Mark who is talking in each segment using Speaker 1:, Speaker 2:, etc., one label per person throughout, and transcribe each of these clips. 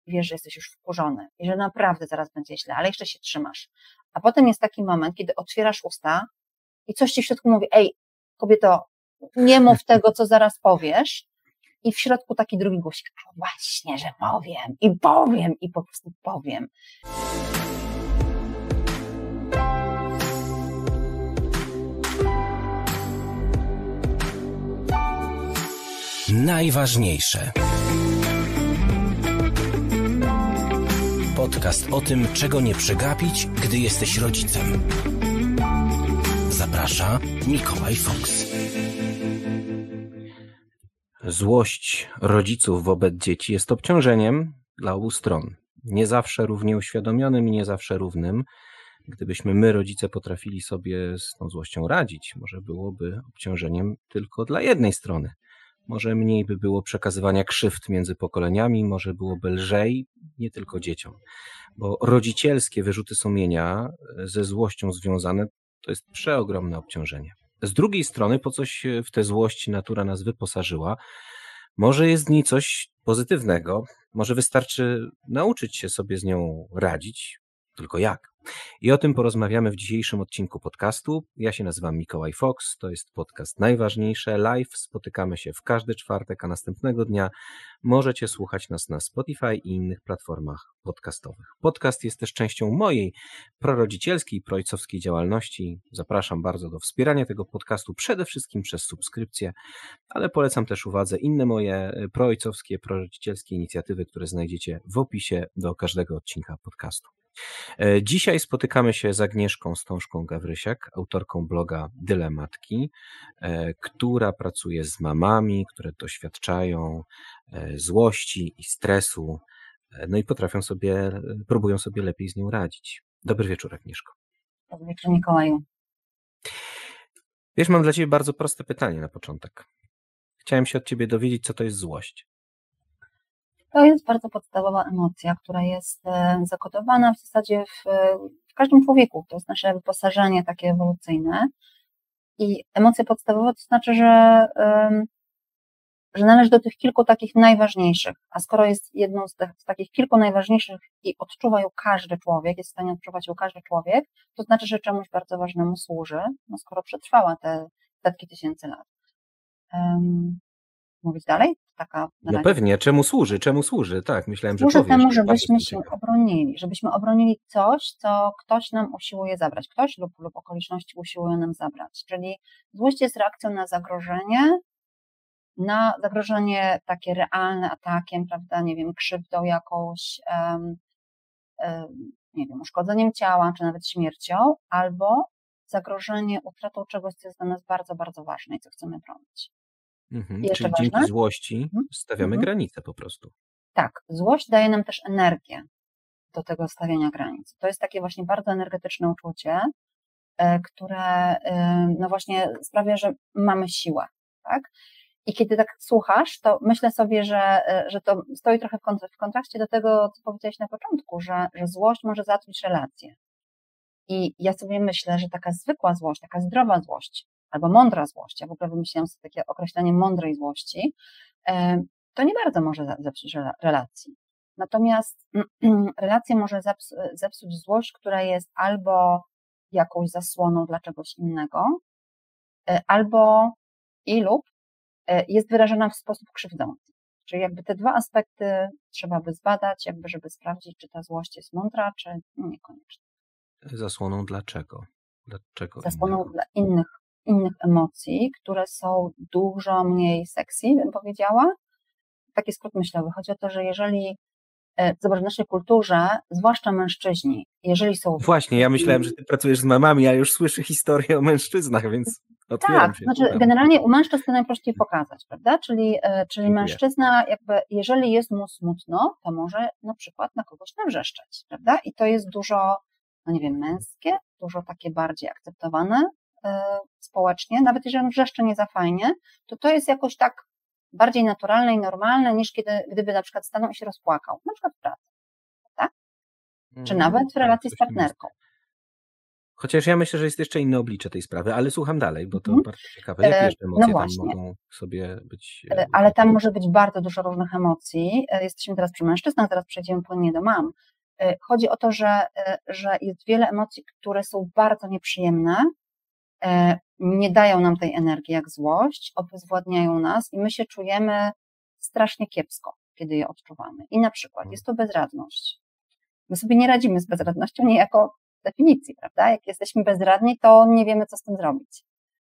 Speaker 1: wiesz, że jesteś już wkurzony i że naprawdę zaraz będzie źle, ale jeszcze się trzymasz. A potem jest taki moment, kiedy otwierasz usta i coś ci w środku mówi, ej, kobieto, nie mów tego, co zaraz powiesz, i w środku taki drugi głosik, a właśnie, że powiem i po prostu powiem.
Speaker 2: Najważniejsze. Podcast o tym, czego nie przegapić, gdy jesteś rodzicem. Zaprasza Mikołaj Fox. Złość rodziców wobec dzieci jest obciążeniem dla obu stron. Nie zawsze równie uświadomionym i nie zawsze równym. Gdybyśmy my, rodzice, potrafili sobie z tą złością radzić, może byłoby obciążeniem tylko dla jednej strony. Może mniej by było przekazywania krzywd między pokoleniami, może byłoby lżej nie tylko dzieciom. Bo rodzicielskie wyrzuty sumienia ze złością związane to jest przeogromne obciążenie. Z drugiej strony, po coś w tę złość natura nas wyposażyła, może jest w niej coś pozytywnego, może wystarczy nauczyć się sobie z nią radzić, tylko jak? I o tym porozmawiamy w dzisiejszym odcinku podcastu. Ja się nazywam Mikołaj Fox, to jest podcast Najważniejsze Live. Spotykamy się w każdy czwartek, a następnego dnia możecie słuchać nas na Spotify i innych platformach podcastowych. Podcast jest też częścią mojej prorodzicielskiej, proojcowskiej działalności. Zapraszam bardzo do wspierania tego podcastu, przede wszystkim przez subskrypcję, ale polecam też uwadze inne moje proojcowskie, prorodzicielskie inicjatywy, które znajdziecie w opisie do każdego odcinka podcastu. Dzisiaj spotykamy się z Agnieszką Stążką-Gawrysiak, autorką bloga Dylematki, która pracuje z mamami, które doświadczają złości i stresu, no i próbują sobie lepiej z nią radzić. Dobry wieczór, Agnieszko.
Speaker 1: Dobry wieczór, Mikołaju.
Speaker 2: Wiesz, mam dla Ciebie bardzo proste pytanie na początek. Chciałem się od Ciebie dowiedzieć, co to jest złość.
Speaker 1: To jest bardzo podstawowa emocja, która jest zakodowana w zasadzie w każdym człowieku. To jest nasze wyposażenie takie ewolucyjne. I emocja podstawowa to znaczy, że należy do tych kilku takich najważniejszych. A skoro jest jedną z takich kilku najważniejszych i odczuwa ją każdy człowiek, jest w stanie odczuwać ją każdy człowiek, to znaczy, że czemuś bardzo ważnemu służy, no skoro przetrwała te setki tysięcy lat. Mówić dalej?
Speaker 2: No pewnie, czemu służy? Tak, myślałem, że
Speaker 1: służy
Speaker 2: powiesz.
Speaker 1: Temu, żebyśmy się obronili, żebyśmy obronili coś, co ktoś nam usiłuje zabrać, ktoś lub okoliczności usiłują nam zabrać, czyli złość jest reakcją na zagrożenie takie realne atakiem, prawda, nie wiem, krzywdą jakąś, nie wiem, uszkodzeniem ciała, czy nawet śmiercią, albo zagrożenie utratą czegoś, co jest dla nas bardzo, bardzo ważne i co chcemy bronić.
Speaker 2: Czyli dzięki złości stawiamy granice po prostu.
Speaker 1: Tak, złość daje nam też energię do tego stawiania granic. To jest takie właśnie bardzo energetyczne uczucie, które no właśnie sprawia, że mamy siłę, tak? I kiedy tak słuchasz, to myślę sobie, że to stoi trochę w kontraście do tego, co powiedziałeś na początku, że złość może zatruć relacje. I ja sobie myślę, że taka zwykła złość, taka zdrowa złość, albo mądra złość, ja w ogóle wymyśliłam sobie takie określenie mądrej złości, to nie bardzo może zepsuć relacji. Natomiast relację może zepsuć złość, która jest albo jakąś zasłoną dla czegoś innego, albo lub jest wyrażona w sposób krzywdzący. Czyli jakby te dwa aspekty trzeba by zbadać, jakby żeby sprawdzić, czy ta złość jest mądra, czy niekoniecznie.
Speaker 2: Zasłoną dlaczego?
Speaker 1: Zasłoną dla innych emocji, które są dużo mniej sexy, bym powiedziała. Taki skrót myślowy. Chodzi o to, że jeżeli, zobacz, w naszej kulturze, zwłaszcza mężczyźni, jeżeli są...
Speaker 2: Właśnie, ja myślałem, że ty pracujesz z mamami, a już słyszę historię o mężczyznach, więc otwieram się.
Speaker 1: Znaczy generalnie u mężczyzn to najprościej pokazać, prawda? Czyli mężczyzna jakby, jeżeli jest mu smutno, to może na przykład na kogoś nawrzeszczeć, prawda? I to jest dużo, no nie wiem, męskie, dużo takie bardziej akceptowane społecznie, nawet jeżeli on wrzeszczy nie za fajnie, to jest jakoś tak bardziej naturalne i normalne, niż gdyby na przykład stanął i się rozpłakał, na przykład w pracy, tak? Czy nawet w relacji z partnerką.
Speaker 2: Chociaż ja myślę, że jest jeszcze inne oblicze tej sprawy, ale słucham dalej, bo to
Speaker 1: Mhm.
Speaker 2: bardzo ciekawe. Jakie jeszcze
Speaker 1: No
Speaker 2: emocje tam
Speaker 1: właśnie,
Speaker 2: mogą sobie być
Speaker 1: ale tam
Speaker 2: wokół?
Speaker 1: może być bardzo dużo różnych emocji. Jesteśmy teraz przy mężczyznach, teraz przejdziemy płynnie do mam. Chodzi o to, że jest wiele emocji, które są bardzo nieprzyjemne, nie dają nam tej energii jak złość, obezwładniają nas i my się czujemy strasznie kiepsko, kiedy je odczuwamy. I na przykład jest to bezradność. My sobie nie radzimy z bezradnością niejako w definicji, prawda? Jak jesteśmy bezradni, to nie wiemy, co z tym zrobić.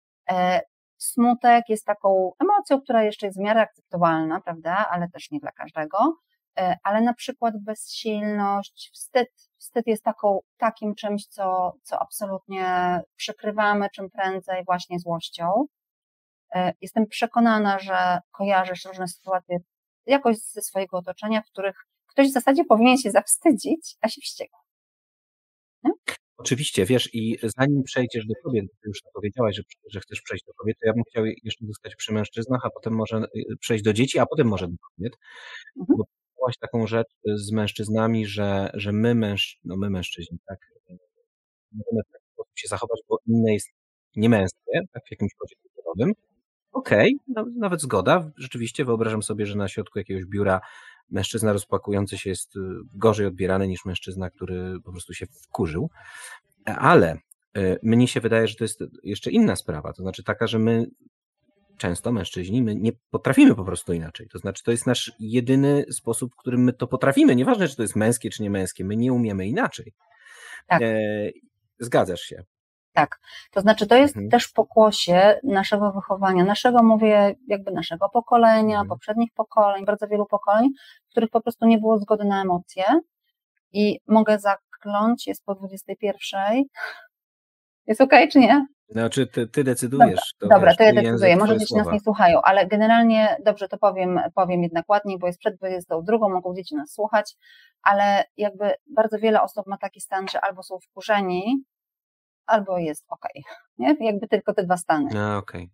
Speaker 1: Smutek jest taką emocją, która jeszcze jest w miarę akceptowalna, prawda? Ale też nie dla każdego. Ale na przykład bezsilność, wstyd jest takim czymś, co absolutnie przykrywamy czym prędzej właśnie złością. Jestem przekonana, że kojarzysz różne sytuacje jakoś ze swojego otoczenia, w których ktoś w zasadzie powinien się zawstydzić, a się wścieka. Nie?
Speaker 2: Oczywiście, wiesz, i zanim przejdziesz do kobiet, ty już powiedziałaś, że chcesz przejść do kobiet, to ja bym chciał jeszcze zostać przy mężczyznach, a potem może przejść do dzieci, a potem może do kobiet.
Speaker 1: Mhm.
Speaker 2: Bo powiedziałaś taką rzecz z mężczyznami, że my mężczyźni, tak, możemy w taki sposób się zachować, bo inne jest niemęskie, tak, w jakimś kodzie kulturowym. Okej, nawet zgoda. Rzeczywiście wyobrażam sobie, że na środku jakiegoś biura mężczyzna rozpłakujący się jest gorzej odbierany niż mężczyzna, który po prostu się wkurzył. Ale mnie się wydaje, że to jest jeszcze inna sprawa, to znaczy taka, że my często, mężczyźni, my nie potrafimy po prostu inaczej. To znaczy to jest nasz jedyny sposób, w którym my to potrafimy. Nieważne, czy to jest męskie, czy nie męskie, my nie umiemy inaczej.
Speaker 1: Tak.
Speaker 2: Zgadzasz się.
Speaker 1: Tak, to znaczy to jest też pokłosie naszego wychowania, mówię jakby naszego pokolenia, poprzednich pokoleń, bardzo wielu pokoleń, w których po prostu nie było zgody na emocje i mogę zakląć, jest po 21. Jest okej, czy nie?
Speaker 2: Znaczy ty decydujesz.
Speaker 1: Dobra, to ja
Speaker 2: język,
Speaker 1: decyduję, może dzieci nas
Speaker 2: słowa.
Speaker 1: nie słuchają, ale generalnie, dobrze to powiem jednak ładniej, bo jest przed 22, mogą dzieci nas słuchać, ale jakby bardzo wiele osób ma taki stan, że albo są wkurzeni, albo jest okej, nie? Jakby tylko te dwa stany.
Speaker 2: Okej.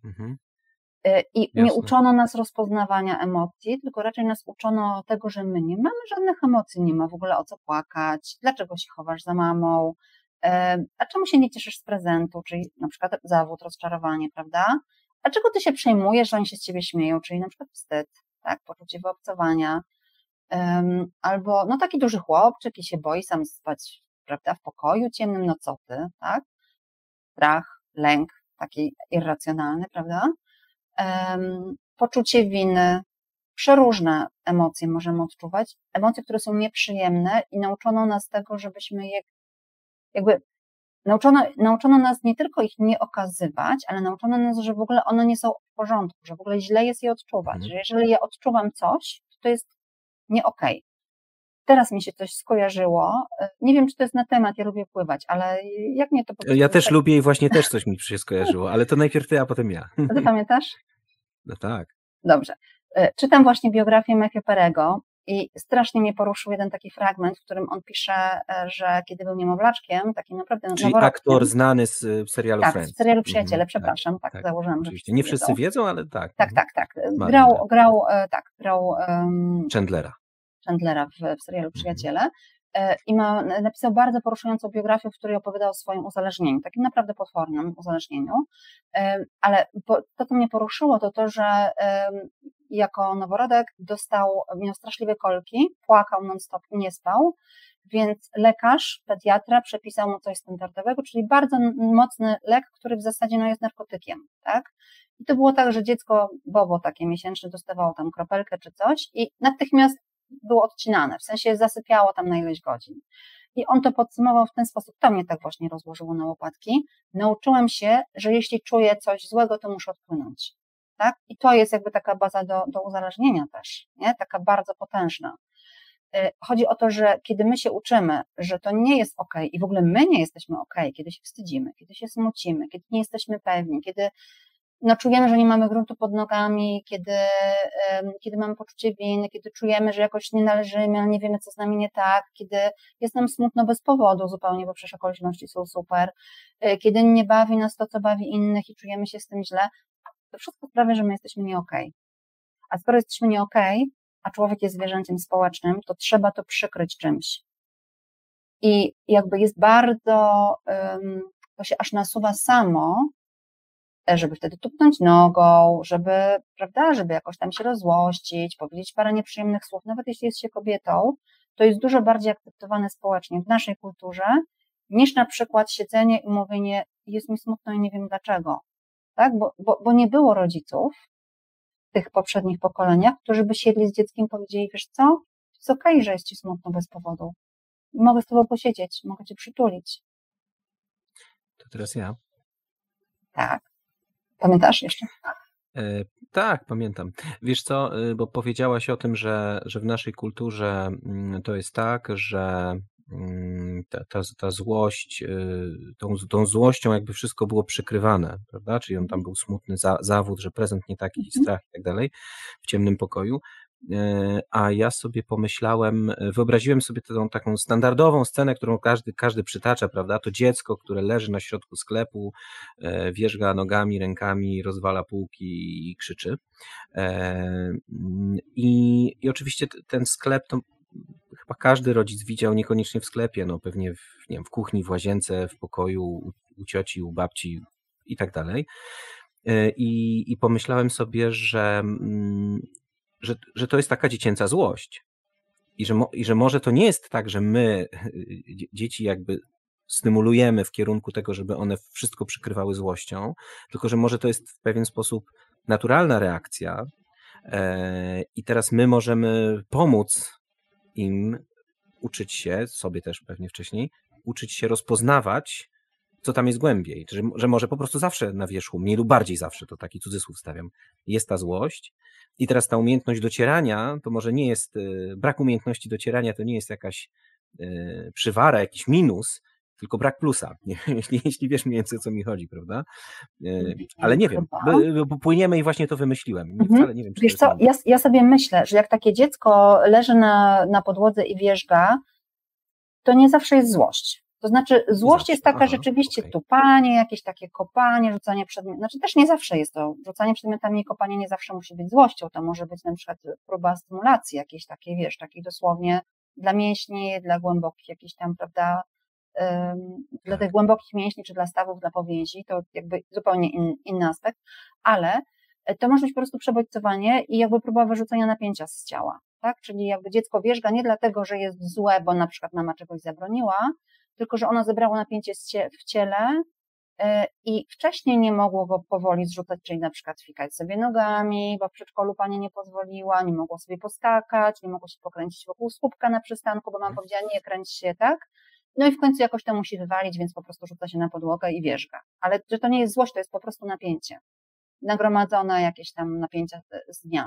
Speaker 1: I nie uczono nas rozpoznawania emocji, tylko raczej nas uczono tego, że my nie mamy żadnych emocji, nie ma w ogóle o co płakać, dlaczego się chowasz za mamą, a czemu się nie cieszysz z prezentu, czyli na przykład zawód, rozczarowanie, prawda? A czego ty się przejmujesz, że oni się z ciebie śmieją, czyli na przykład wstyd, tak, poczucie wyobcowania, albo no taki duży chłopczyk i się boi sam spać, prawda, w pokoju ciemnym, no co ty, tak? Strach, lęk, taki irracjonalny, prawda? Poczucie winy, przeróżne emocje możemy odczuwać, emocje, które są nieprzyjemne i nauczono nas tego, żebyśmy je jakby nauczono nas nie tylko ich nie okazywać, ale nauczono nas, że w ogóle one nie są w porządku, że w ogóle źle jest je odczuwać, że jeżeli ja odczuwam coś, to jest nie okej. Teraz mi się coś skojarzyło, nie wiem, czy to jest na temat, ja lubię pływać, ale jak mnie to po prostu...
Speaker 2: Ja też lubię i właśnie też coś mi się skojarzyło, ale to najpierw ty, a potem ja.
Speaker 1: A ty pamiętasz?
Speaker 2: No tak.
Speaker 1: Dobrze. Czytam właśnie biografię Matthew Perry'ego i strasznie mnie poruszył jeden taki fragment, w którym on pisze, że kiedy był niemowlaczkiem, takim naprawdę
Speaker 2: Czyli aktor znany z serialu Friends.
Speaker 1: Tak, w serialu Przyjaciele, przepraszam, tak założyłam,
Speaker 2: oczywiście. Nie wszyscy wiedzą, ale tak.
Speaker 1: Tak. Grał Chandlera w serialu Przyjaciele i napisał bardzo poruszającą biografię, w której opowiadał o swoim uzależnieniu, takim naprawdę potwornym uzależnieniu, ale to, co mnie poruszyło, to, że jako noworodek miał straszliwe kolki, płakał non-stop i nie spał, więc lekarz, pediatra przepisał mu coś standardowego, czyli bardzo mocny lek, który w zasadzie jest narkotykiem, tak? I to było tak, że dziecko Bobo takie miesięczne dostawało tam kropelkę czy coś i natychmiast było odcinane, w sensie zasypiało tam na ileś godzin. I on to podsumował w ten sposób, to mnie tak właśnie rozłożyło na łopatki. Nauczyłem się, że jeśli czuję coś złego, to muszę odpłynąć. Tak? I to jest jakby taka baza do uzależnienia też, nie? Taka bardzo potężna. Chodzi o to, że kiedy my się uczymy, że to nie jest okej i w ogóle my nie jesteśmy okej, kiedy się wstydzimy, kiedy się smucimy, kiedy nie jesteśmy pewni, kiedy czujemy, że nie mamy gruntu pod nogami, kiedy mamy poczucie winy, kiedy czujemy, że jakoś nie należymy, ale nie wiemy, co z nami nie tak, kiedy jest nam smutno bez powodu zupełnie, bo przecież okoliczności są super, kiedy nie bawi nas to, co bawi innych i czujemy się z tym źle, to wszystko sprawia, że my jesteśmy nie okej. A skoro jesteśmy nie okej, a człowiek jest zwierzęciem społecznym, to trzeba to przykryć czymś. I jakby jest bardzo to się aż nasuwa samo, żeby wtedy tupnąć nogą, żeby, prawda, żeby jakoś tam się rozłościć, powiedzieć parę nieprzyjemnych słów, nawet jeśli jest się kobietą, to jest dużo bardziej akceptowane społecznie w naszej kulturze, niż na przykład siedzenie i mówienie, jest mi smutno i nie wiem dlaczego, tak, bo nie było rodziców w tych poprzednich pokoleniach, którzy by siedli z dzieckiem i powiedzieli, wiesz co, jest okej, że jest ci smutno bez powodu, mogę z tobą posiedzieć, mogę cię przytulić.
Speaker 2: To teraz ja.
Speaker 1: Tak. Pamiętasz jeszcze?
Speaker 2: Tak, pamiętam. Wiesz co, bo powiedziałaś o tym, że w naszej kulturze to jest tak, że ta złość, tą złością jakby wszystko było przykrywane, prawda? Czyli on tam był smutny zawód, że prezent nie taki, strach i tak dalej, w ciemnym pokoju. A ja sobie pomyślałem, wyobraziłem sobie tę taką standardową scenę, którą każdy przytacza, prawda? To dziecko, które leży na środku sklepu, wierzga nogami, rękami, rozwala półki i krzyczy. I oczywiście ten sklep to chyba każdy rodzic widział, niekoniecznie w sklepie, no pewnie nie wiem, w kuchni, w łazience, w pokoju, u cioci, u babci i tak dalej. I pomyślałem sobie, że to jest taka dziecięca złość i że może to nie jest tak, że my dzieci jakby stymulujemy w kierunku tego, żeby one wszystko przykrywały złością, tylko że może to jest w pewien sposób naturalna reakcja i teraz my możemy pomóc im uczyć się, sobie też pewnie wcześniej, uczyć się rozpoznawać, co tam jest głębiej, że może po prostu zawsze na wierzchu, mniej lub bardziej zawsze, to taki cudzysłów stawiam, jest ta złość i teraz ta umiejętność docierania, to może nie jest, brak umiejętności docierania to nie jest jakaś przywara, jakiś minus, tylko brak plusa, jeśli wiesz mniej więcej o co mi chodzi, prawda? Ale nie wiem, bo płyniemy i właśnie to wymyśliłem. Wcale nie wiem, czy
Speaker 1: wiesz co, ja sobie myślę, że jak takie dziecko leży na podłodze i wierzga, to nie zawsze jest złość. To znaczy złość jest taka rzeczywiście tupanie, jakieś takie kopanie, rzucanie przedmiotami, znaczy też nie zawsze jest to, rzucanie przedmiotami i kopanie nie zawsze musi być złością, to może być na przykład próba stymulacji jakiejś takiej, wiesz, takiej dosłownie dla mięśni, dla głębokich jakichś tam, prawda, dla tych głębokich mięśni, czy dla stawów, dla powięzi, to jakby zupełnie inny aspekt, ale to może być po prostu przebodźcowanie i jakby próba wyrzucenia napięcia z ciała, tak, czyli jakby dziecko wierzga nie dlatego, że jest złe, bo na przykład mama czegoś zabroniła, tylko że ono zebrało napięcie w ciele i wcześniej nie mogło go powoli zrzucać, czyli na przykład fikać sobie nogami, bo w przedszkolu pani nie pozwoliła, nie mogło sobie poskakać, nie mogło się pokręcić wokół słupka na przystanku, bo mama powiedziała, nie kręć się, tak? No i w końcu jakoś to musi wywalić, więc po prostu rzuca się na podłogę i wierzga. Ale że to nie jest złość, to jest po prostu napięcie. Nagromadzone jakieś tam napięcia z dnia.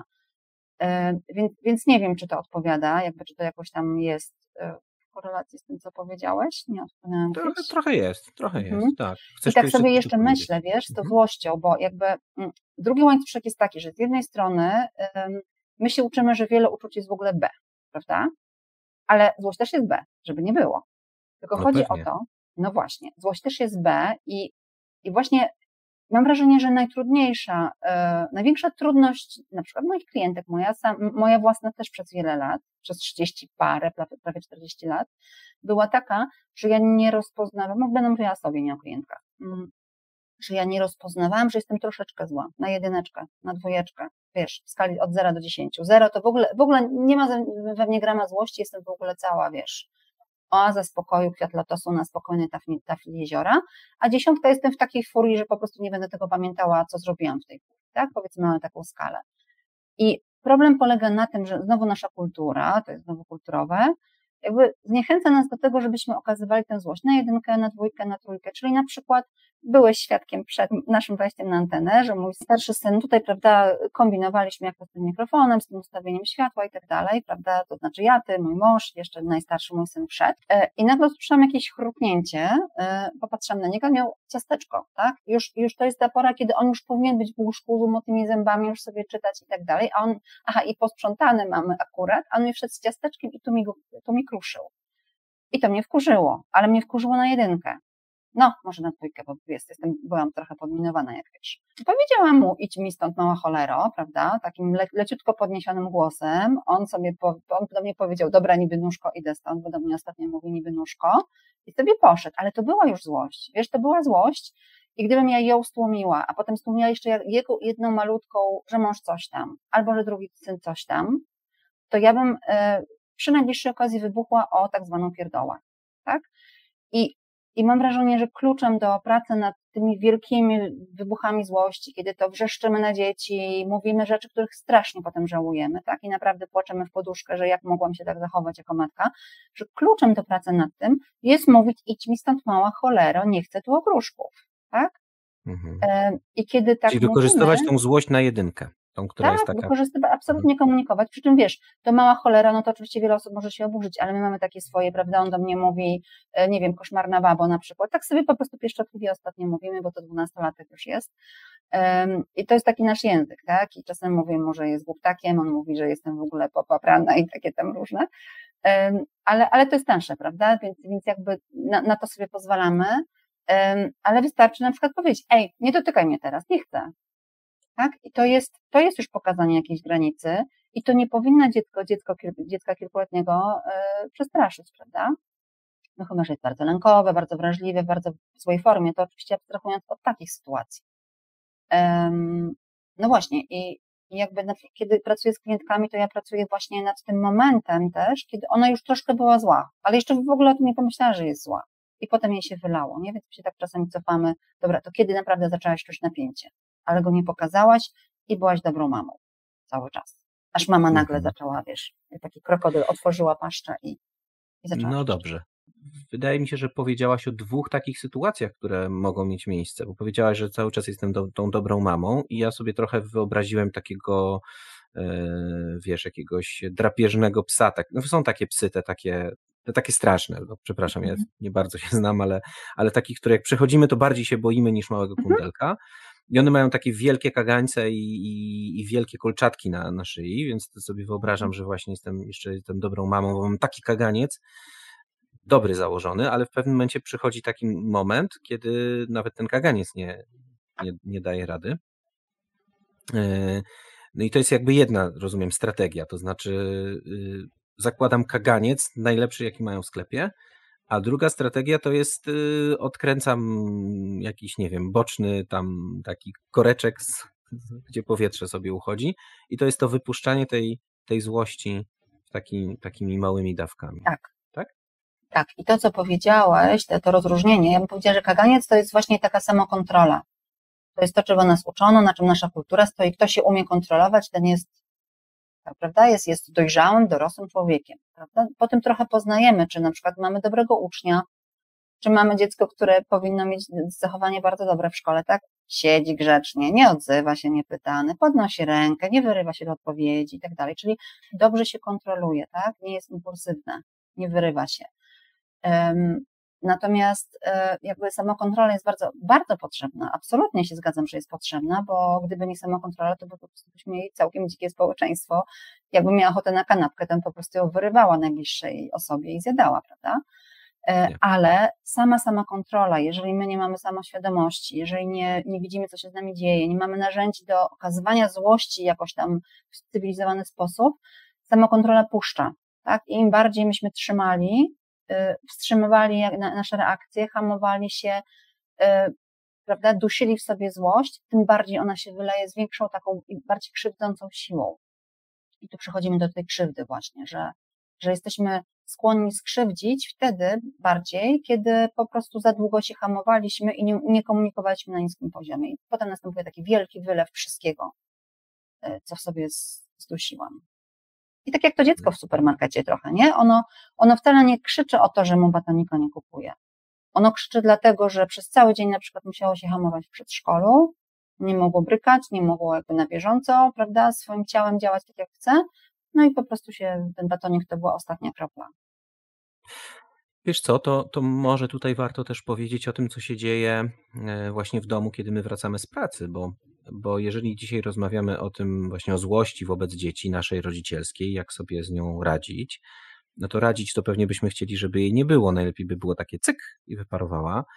Speaker 1: Więc nie wiem, czy to odpowiada, jakby czy to jakoś tam jest w korelacji z tym, co powiedziałeś. Nie odpowiadałam.
Speaker 2: Trochę jest, tak.
Speaker 1: I tak sobie jeszcze myślę, wiesz, z tą złością, bo jakby drugi łańcuszek jest taki, że z jednej strony my się uczymy, że wiele uczuć jest w ogóle B, prawda? Ale złość też jest B, żeby nie było. Tylko chodzi o to, no właśnie, złość też jest B i właśnie mam wrażenie, że największa trudność na przykład moich klientek, moja własna też przez wiele lat, przez 30 parę, prawie 40 lat, była taka, że ja nie rozpoznawałam, będę mówiła o sobie, nie o klientkach, że ja nie rozpoznawałam, że jestem troszeczkę zła, na 1, na 2, wiesz, w skali od 0 do 10. 0 to w ogóle nie ma we mnie grama złości, jestem w ogóle cała, wiesz, oaza spokoju, kwiat lotosu na spokojnej tafli jeziora, a 10 jestem w takiej furii, że po prostu nie będę tego pamiętała, co zrobiłam w tej furii, tak? Powiedzmy, mamy taką skalę. I problem polega na tym, że znowu nasza kultura, to jest znowu kulturowe, jakby zniechęca nas do tego, żebyśmy okazywali tę złość na 1, na 2, na 3, czyli na przykład byłeś świadkiem przed naszym wejściem na antenę, że mój starszy syn tutaj, prawda, kombinowaliśmy jak to z tym mikrofonem, z tym ustawieniem światła i tak dalej, prawda, to znaczy ja, ty, mój mąż, jeszcze najstarszy mój syn wszedł i nagle usłyszałam jakieś chrupnięcie, popatrzyłam na niego, miał ciasteczko, tak, już to jest ta pora, kiedy on już powinien być w łóżku z umytymi zębami, już sobie czytać i tak dalej, a on, i posprzątane mamy akurat, a on mi wszedł z ciasteczkiem i tu mi kruszył. I to mnie wkurzyło, ale mnie wkurzyło na 1. no może na 2, bo byłam trochę podminowana, jak wiesz. I powiedziałam mu, idź mi stąd mała cholero, prawda, takim leciutko podniesionym głosem, on do mnie powiedział, dobra niby nóżko, idę stąd, bo do mnie ostatnio mówi niby nóżko i sobie poszedł, ale to była już złość, wiesz, to była złość i gdybym ja ją stłumiła, a potem stłumiła jeszcze jedną malutką, że mąż coś tam, albo że drugi syn coś tam, to ja bym przy najbliższej okazji wybuchła o tak zwaną pierdołę, tak? I mam wrażenie, że kluczem do pracy nad tymi wielkimi wybuchami złości, kiedy to wrzeszczymy na dzieci, mówimy rzeczy, których strasznie potem żałujemy, tak? I naprawdę płaczemy w poduszkę, że jak mogłam się tak zachować jako matka, że kluczem do pracy nad tym jest mówić, idź mi stąd mała cholero, nie chcę tu ogróżków, tak? I kiedy tak
Speaker 2: Czyli wykorzystywać
Speaker 1: mówimy,
Speaker 2: tą złość na jedynkę. Tą, która jest
Speaker 1: tak,
Speaker 2: taka...
Speaker 1: wykorzystywać, absolutnie komunikować, przy czym wiesz, to mała cholera, no to oczywiście wiele osób może się oburzyć, ale my mamy takie swoje, prawda, on do mnie mówi, nie wiem, koszmarna babo na przykład, tak sobie po prostu pieszczotliwie ostatnio mówimy, bo to 12-latek już jest i to jest taki nasz język, tak, i czasem mówię mu, że jest głuptakiem, on mówi, że jestem w ogóle popaprana i takie tam różne, ale to jest tańsze, prawda, więc jakby na to sobie pozwalamy, ale wystarczy na przykład powiedzieć, ej, nie dotykaj mnie teraz, nie chcę. Tak? I to jest już pokazanie jakiejś granicy i to nie powinno dziecka kilkuletniego przestraszyć, prawda? No chyba, że jest bardzo lękowe, bardzo wrażliwe, w bardzo złej formie, to oczywiście abstrahując od takich sytuacji. No właśnie i jakby kiedy pracuję z klientkami, to ja pracuję właśnie nad tym momentem też, kiedy ona już troszkę była zła, ale jeszcze w ogóle o tym nie pomyślała, że jest zła. I potem jej się wylało, nie? Więc się tak czasami cofamy, dobra, to kiedy naprawdę zaczęłaś czuć napięcie? Ale go nie pokazałaś i byłaś dobrą mamą cały czas. Aż mama nagle zaczęła, wiesz, taki krokodyl otworzyła paszczę i zaczęła.
Speaker 2: No dobrze. Wydaje mi się, że powiedziałaś o 2 takich sytuacjach, które mogą mieć miejsce, bo powiedziałaś, że cały czas jestem tą dobrą mamą i ja sobie trochę wyobraziłem takiego, wiesz, jakiegoś drapieżnego psa. No są takie psy, te takie straszne, no, przepraszam, ja nie bardzo się znam, ale takich, które jak przechodzimy, to bardziej się boimy niż małego kundelka. I one mają takie wielkie kagańce i wielkie kolczatki na szyi, więc to sobie wyobrażam, że właśnie jestem dobrą mamą, bo mam taki kaganiec, dobry założony, ale w pewnym momencie przychodzi taki moment, kiedy nawet ten kaganiec nie daje rady. No i to jest jakby jedna, rozumiem, strategia, to znaczy zakładam kaganiec najlepszy, jaki mają w sklepie, a druga strategia to jest odkręcam jakiś, nie wiem, boczny tam taki koreczek, gdzie powietrze sobie uchodzi i to jest to wypuszczanie tej złości takimi małymi dawkami.
Speaker 1: Tak. I to, co powiedziałeś, to rozróżnienie, ja bym powiedziała, że kaganiec to jest właśnie taka samokontrola. To jest to, czego nas uczono, na czym nasza kultura stoi. Kto się umie kontrolować, ten jest, prawda, jest dojrzałym, dorosłym człowiekiem, prawda? Potem trochę poznajemy, czy na przykład mamy dobrego ucznia, czy mamy dziecko, które powinno mieć zachowanie bardzo dobre w szkole, tak? Siedzi grzecznie, nie odzywa się niepytany, podnosi rękę, nie wyrywa się do odpowiedzi i tak dalej, czyli dobrze się kontroluje, tak? Nie jest impulsywne, nie wyrywa się. Natomiast jakby samokontrola jest bardzo, bardzo potrzebna, absolutnie się zgadzam, że jest potrzebna, bo gdyby nie samokontrola, to by po prostu byśmy mieli całkiem dzikie społeczeństwo, jakby miała ochotę na kanapkę, to bym po prostu ją wyrywała najbliższej osobie i zjadała, prawda? Ale sama kontrola, jeżeli my nie mamy samoświadomości, jeżeli nie widzimy, co się z nami dzieje, nie mamy narzędzi do okazywania złości jakoś tam w cywilizowany sposób, samokontrola puszcza, tak? I im bardziej myśmy wstrzymywali nasze reakcje, hamowali się, prawda, dusili w sobie złość, tym bardziej ona się wyleje z większą taką i bardziej krzywdzącą siłą. I tu przechodzimy do tej krzywdy właśnie, że jesteśmy skłonni skrzywdzić wtedy bardziej, kiedy po prostu za długo się hamowaliśmy i nie komunikowaliśmy na niskim poziomie. I potem następuje taki wielki wylew wszystkiego, co w sobie zdusiłam. I tak jak to dziecko w supermarkecie trochę, nie? Ono wcale nie krzyczy o to, że mu batonika nie kupuje. Ono krzyczy dlatego, że przez cały dzień na przykład musiało się hamować w przedszkolu, nie mogło brykać, nie mogło jakby na bieżąco, prawda, swoim ciałem działać tak jak chce, no i po prostu ten batonik to była ostatnia kropla.
Speaker 2: Wiesz co, to może tutaj warto też powiedzieć o tym, co się dzieje właśnie w domu, kiedy my wracamy z pracy, bo jeżeli dzisiaj rozmawiamy o tym właśnie o złości wobec dzieci naszej rodzicielskiej, jak sobie z nią radzić, no to radzić to pewnie byśmy chcieli, żeby jej nie było, najlepiej by było takie cyk i wyparowała,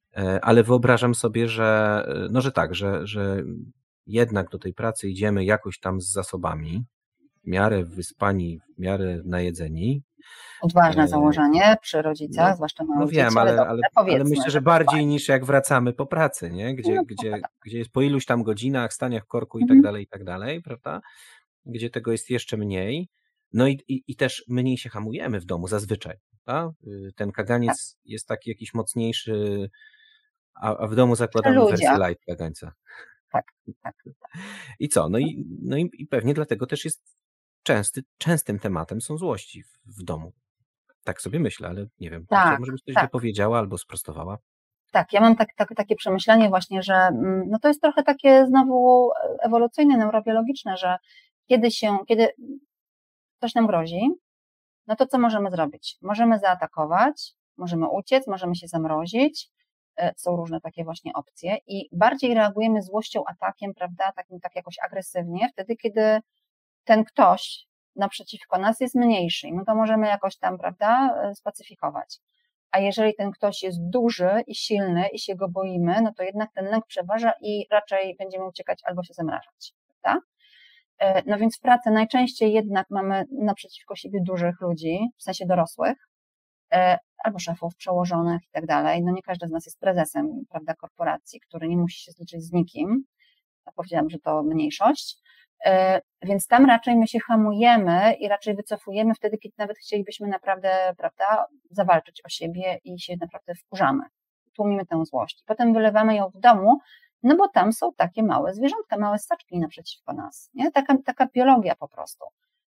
Speaker 2: ale wyobrażam sobie, że no, że tak, że jednak do tej pracy idziemy jakoś tam z zasobami, w miarę wyspani, w miarę najedzeni.
Speaker 1: Odważne założenie przy rodzicach,
Speaker 2: No,
Speaker 1: zwłaszcza
Speaker 2: no
Speaker 1: małych
Speaker 2: wiem,
Speaker 1: dzieci, ale dobrze,
Speaker 2: ale
Speaker 1: powiedzmy,
Speaker 2: myślę, że
Speaker 1: że
Speaker 2: bardziej
Speaker 1: odważne.
Speaker 2: niż jak wracamy po pracy, nie?
Speaker 1: No trochę tak.
Speaker 2: Gdzie jest po iluś tam godzinach, staniach korku
Speaker 1: Mhm.
Speaker 2: i tak dalej, prawda? Gdzie tego jest jeszcze mniej. No i też mniej się hamujemy w domu zazwyczaj, prawda? Ten
Speaker 1: Tak.
Speaker 2: kaganiec jest taki jakiś mocniejszy, a w domu
Speaker 1: Przy
Speaker 2: zakładamy wersję
Speaker 1: ludziach.
Speaker 2: light kagańca.
Speaker 1: Tak, tak.
Speaker 2: I co? I pewnie dlatego też jest częstym tematem są złości w domu. Tak sobie myślę, ale nie wiem, to
Speaker 1: Tak,
Speaker 2: może byś coś
Speaker 1: tak.
Speaker 2: dopowiedziała albo sprostowała.
Speaker 1: Tak, ja mam takie przemyślenie właśnie, że no to jest trochę takie znowu ewolucyjne, neurobiologiczne, że kiedy coś nam grozi, no to co możemy zrobić? Możemy zaatakować, możemy uciec, możemy się zamrozić, są różne takie właśnie opcje i bardziej reagujemy złością, atakiem, prawda, takim tak jakoś agresywnie, wtedy kiedy ten ktoś naprzeciwko nas jest mniejszy, no to możemy jakoś tam, prawda, spacyfikować. A jeżeli ten ktoś jest duży i silny i się go boimy, no to jednak ten lęk przeważa i raczej będziemy uciekać albo się zamrażać, prawda? No więc w pracy najczęściej jednak mamy naprzeciwko siebie dużych ludzi, w sensie dorosłych, albo szefów, przełożonych i tak dalej. No nie każdy z nas jest prezesem, prawda, korporacji, który nie musi się zliczyć z nikim. Ja powiedziałam, że to mniejszość. Więc tam raczej my się hamujemy i raczej wycofujemy wtedy, kiedy nawet chcielibyśmy naprawdę, prawda, zawalczyć o siebie i się naprawdę wkurzamy. Tłumimy tę złość. Potem wylewamy ją w domu, no bo tam są takie małe zwierzątka, małe ssaczki naprzeciwko nas, nie? Taka biologia po prostu.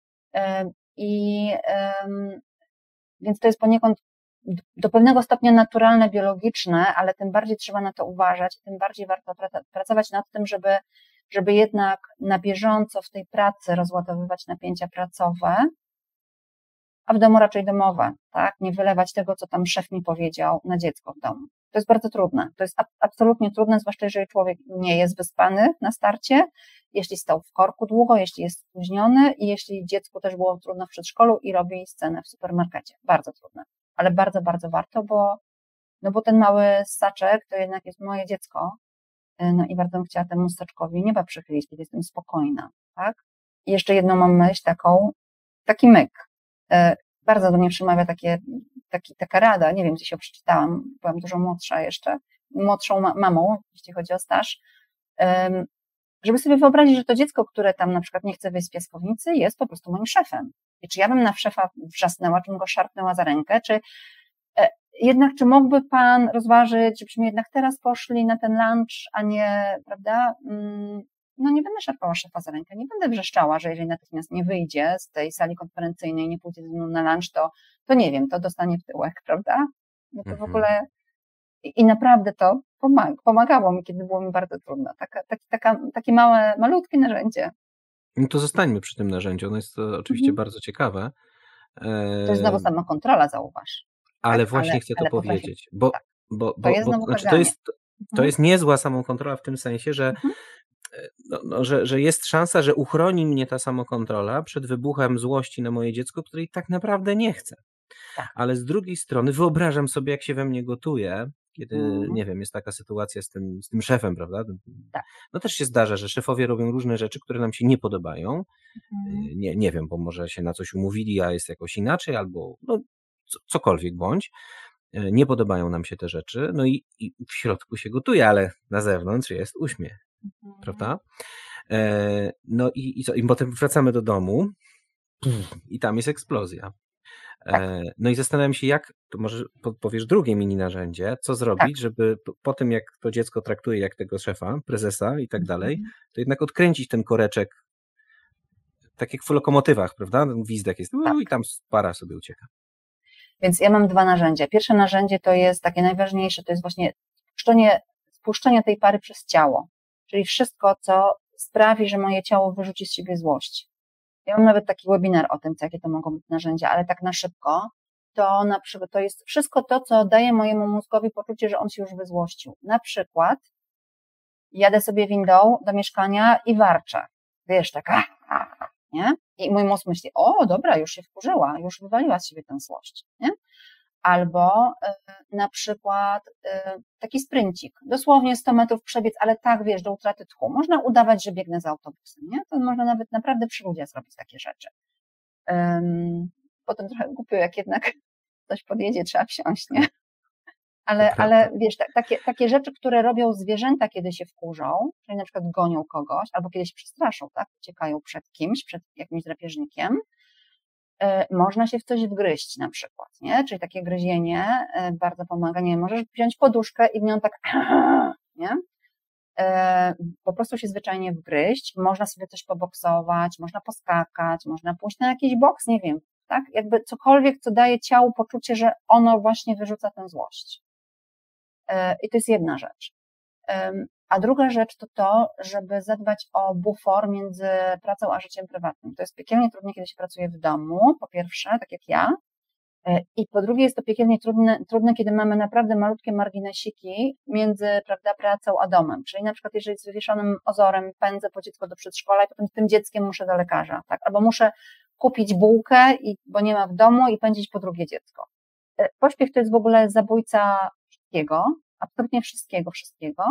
Speaker 1: Więc to jest poniekąd do pewnego stopnia naturalne, biologiczne, ale tym bardziej trzeba na to uważać, tym bardziej warto pracować nad tym, żeby jednak na bieżąco w tej pracy rozładowywać napięcia pracowe, a w domu raczej domowe, tak? Nie wylewać tego, co tam szef mi powiedział na dziecko w domu. To jest bardzo trudne. To jest absolutnie trudne, zwłaszcza jeżeli człowiek nie jest wyspany na starcie, jeśli stał w korku długo, jeśli jest spóźniony i jeśli dziecku też było trudno w przedszkolu i robi scenę w supermarkecie. Bardzo trudne. Ale bardzo, bardzo warto, bo ten mały ssaczek to jednak jest moje dziecko, no i bardzo bym chciała temu ssaczkowi nieba przychylić, kiedy jestem spokojna, tak? I jeszcze jedną mam myśl taki myk. Bardzo do mnie przemawia taka rada, nie wiem, gdzie się przeczytałam, byłam dużo młodsza jeszcze, młodszą mamą, jeśli chodzi o staż, żeby sobie wyobrazić, że to dziecko, które tam na przykład nie chce wyjść z piaskownicy, jest po prostu moim szefem. I czy ja bym na szefa wrzasnęła, czy bym go szarpnęła za rękę, czy mógłby pan rozważyć, żebyśmy jednak teraz poszli na ten lunch, a nie, prawda, no nie będę szarpała szefa za rękę, nie będę wrzeszczała, że jeżeli natychmiast nie wyjdzie z tej sali konferencyjnej, nie pójdzie ze mną na lunch, to nie wiem, to dostanie w tyłek, prawda? No to w ogóle i naprawdę to pomagało mi, kiedy było mi bardzo trudno. Takie małe, malutkie narzędzie.
Speaker 2: No to zostańmy przy tym narzędziu, ono jest oczywiście bardzo ciekawe.
Speaker 1: To jest znowu samokontrola, zauważ.
Speaker 2: Ale
Speaker 1: tak?
Speaker 2: właśnie chcę to powiedzieć,
Speaker 1: tak. To jest znowu kazanie.
Speaker 2: To jest niezła samokontrola w tym sensie, że jest szansa, że uchroni mnie ta samokontrola przed wybuchem złości na moje dziecko, której tak naprawdę nie chcę.
Speaker 1: Tak.
Speaker 2: Ale z drugiej strony wyobrażam sobie, jak się we mnie gotuje, kiedy, nie wiem, jest taka sytuacja z tym szefem, prawda?
Speaker 1: Tak.
Speaker 2: No też się zdarza, że szefowie robią różne rzeczy, które nam się nie podobają. Nie wiem, bo może się na coś umówili, a jest jakoś inaczej, albo no, cokolwiek bądź. Nie podobają nam się te rzeczy, no i w środku się gotuje, ale na zewnątrz jest uśmiech, prawda? No i co? I potem wracamy do domu i tam jest eksplozja.
Speaker 1: Tak.
Speaker 2: No i zastanawiam się, jak, to może powiesz drugie mini narzędzie, co zrobić, żeby po tym, jak to dziecko traktuje jak tego szefa, prezesa i tak dalej, to jednak odkręcić ten koreczek, tak jak w lokomotywach, prawda? Ten gwizdek jest i tam para sobie ucieka.
Speaker 1: Więc ja mam 2 narzędzia. Pierwsze narzędzie to jest takie najważniejsze, to jest właśnie spuszczenie tej pary przez ciało, czyli wszystko, co sprawi, że moje ciało wyrzuci z siebie złość. Ja mam nawet taki webinar o tym, jakie to mogą być narzędzia, ale tak na szybko, to na przykład to jest wszystko to, co daje mojemu mózgowi poczucie, że on się już wyzłościł. Na przykład jadę sobie windą do mieszkania i warczę. Wiesz, tak, nie? I mój mózg myśli, o dobra, już się wkurzyła, już wywaliła z siebie tę złość, nie? Albo na przykład taki spryncik, dosłownie 100 metrów przebiec, ale tak, wiesz, do utraty tchu. Można udawać, że biegnę za autobusem, nie? To można nawet naprawdę przy ludziach zrobić takie rzeczy. Potem trochę głupio, jak jednak ktoś podjedzie, trzeba wsiąść, nie? Ale wiesz, takie rzeczy, które robią zwierzęta, kiedy się wkurzą, czyli na przykład gonią kogoś, albo kiedy się przestraszą, tak? Uciekają przed kimś, przed jakimś drapieżnikiem, można się w coś wgryźć na przykład, nie? Czyli takie gryzienie bardzo pomaga, nie? Możesz wziąć poduszkę i w nią tak, nie? Po prostu się zwyczajnie wgryźć, można sobie coś poboksować, można poskakać, można pójść na jakiś boks, nie wiem, tak? Jakby cokolwiek, co daje ciału poczucie, że ono właśnie wyrzuca tę złość. I to jest jedna rzecz. A druga rzecz to, żeby zadbać o bufor między pracą a życiem prywatnym. To jest piekielnie trudne, kiedy się pracuje w domu, po pierwsze, tak jak ja, i po drugie jest to piekielnie trudne, kiedy mamy naprawdę malutkie marginesiki między, prawda, pracą a domem. Czyli na przykład, jeżeli z wywieszonym ozorem pędzę po dziecko do przedszkola i potem z tym dzieckiem muszę do lekarza, tak? Albo muszę kupić bułkę, bo nie ma w domu i pędzić po drugie dziecko. Pośpiech to jest w ogóle zabójca wszystkiego, absolutnie wszystkiego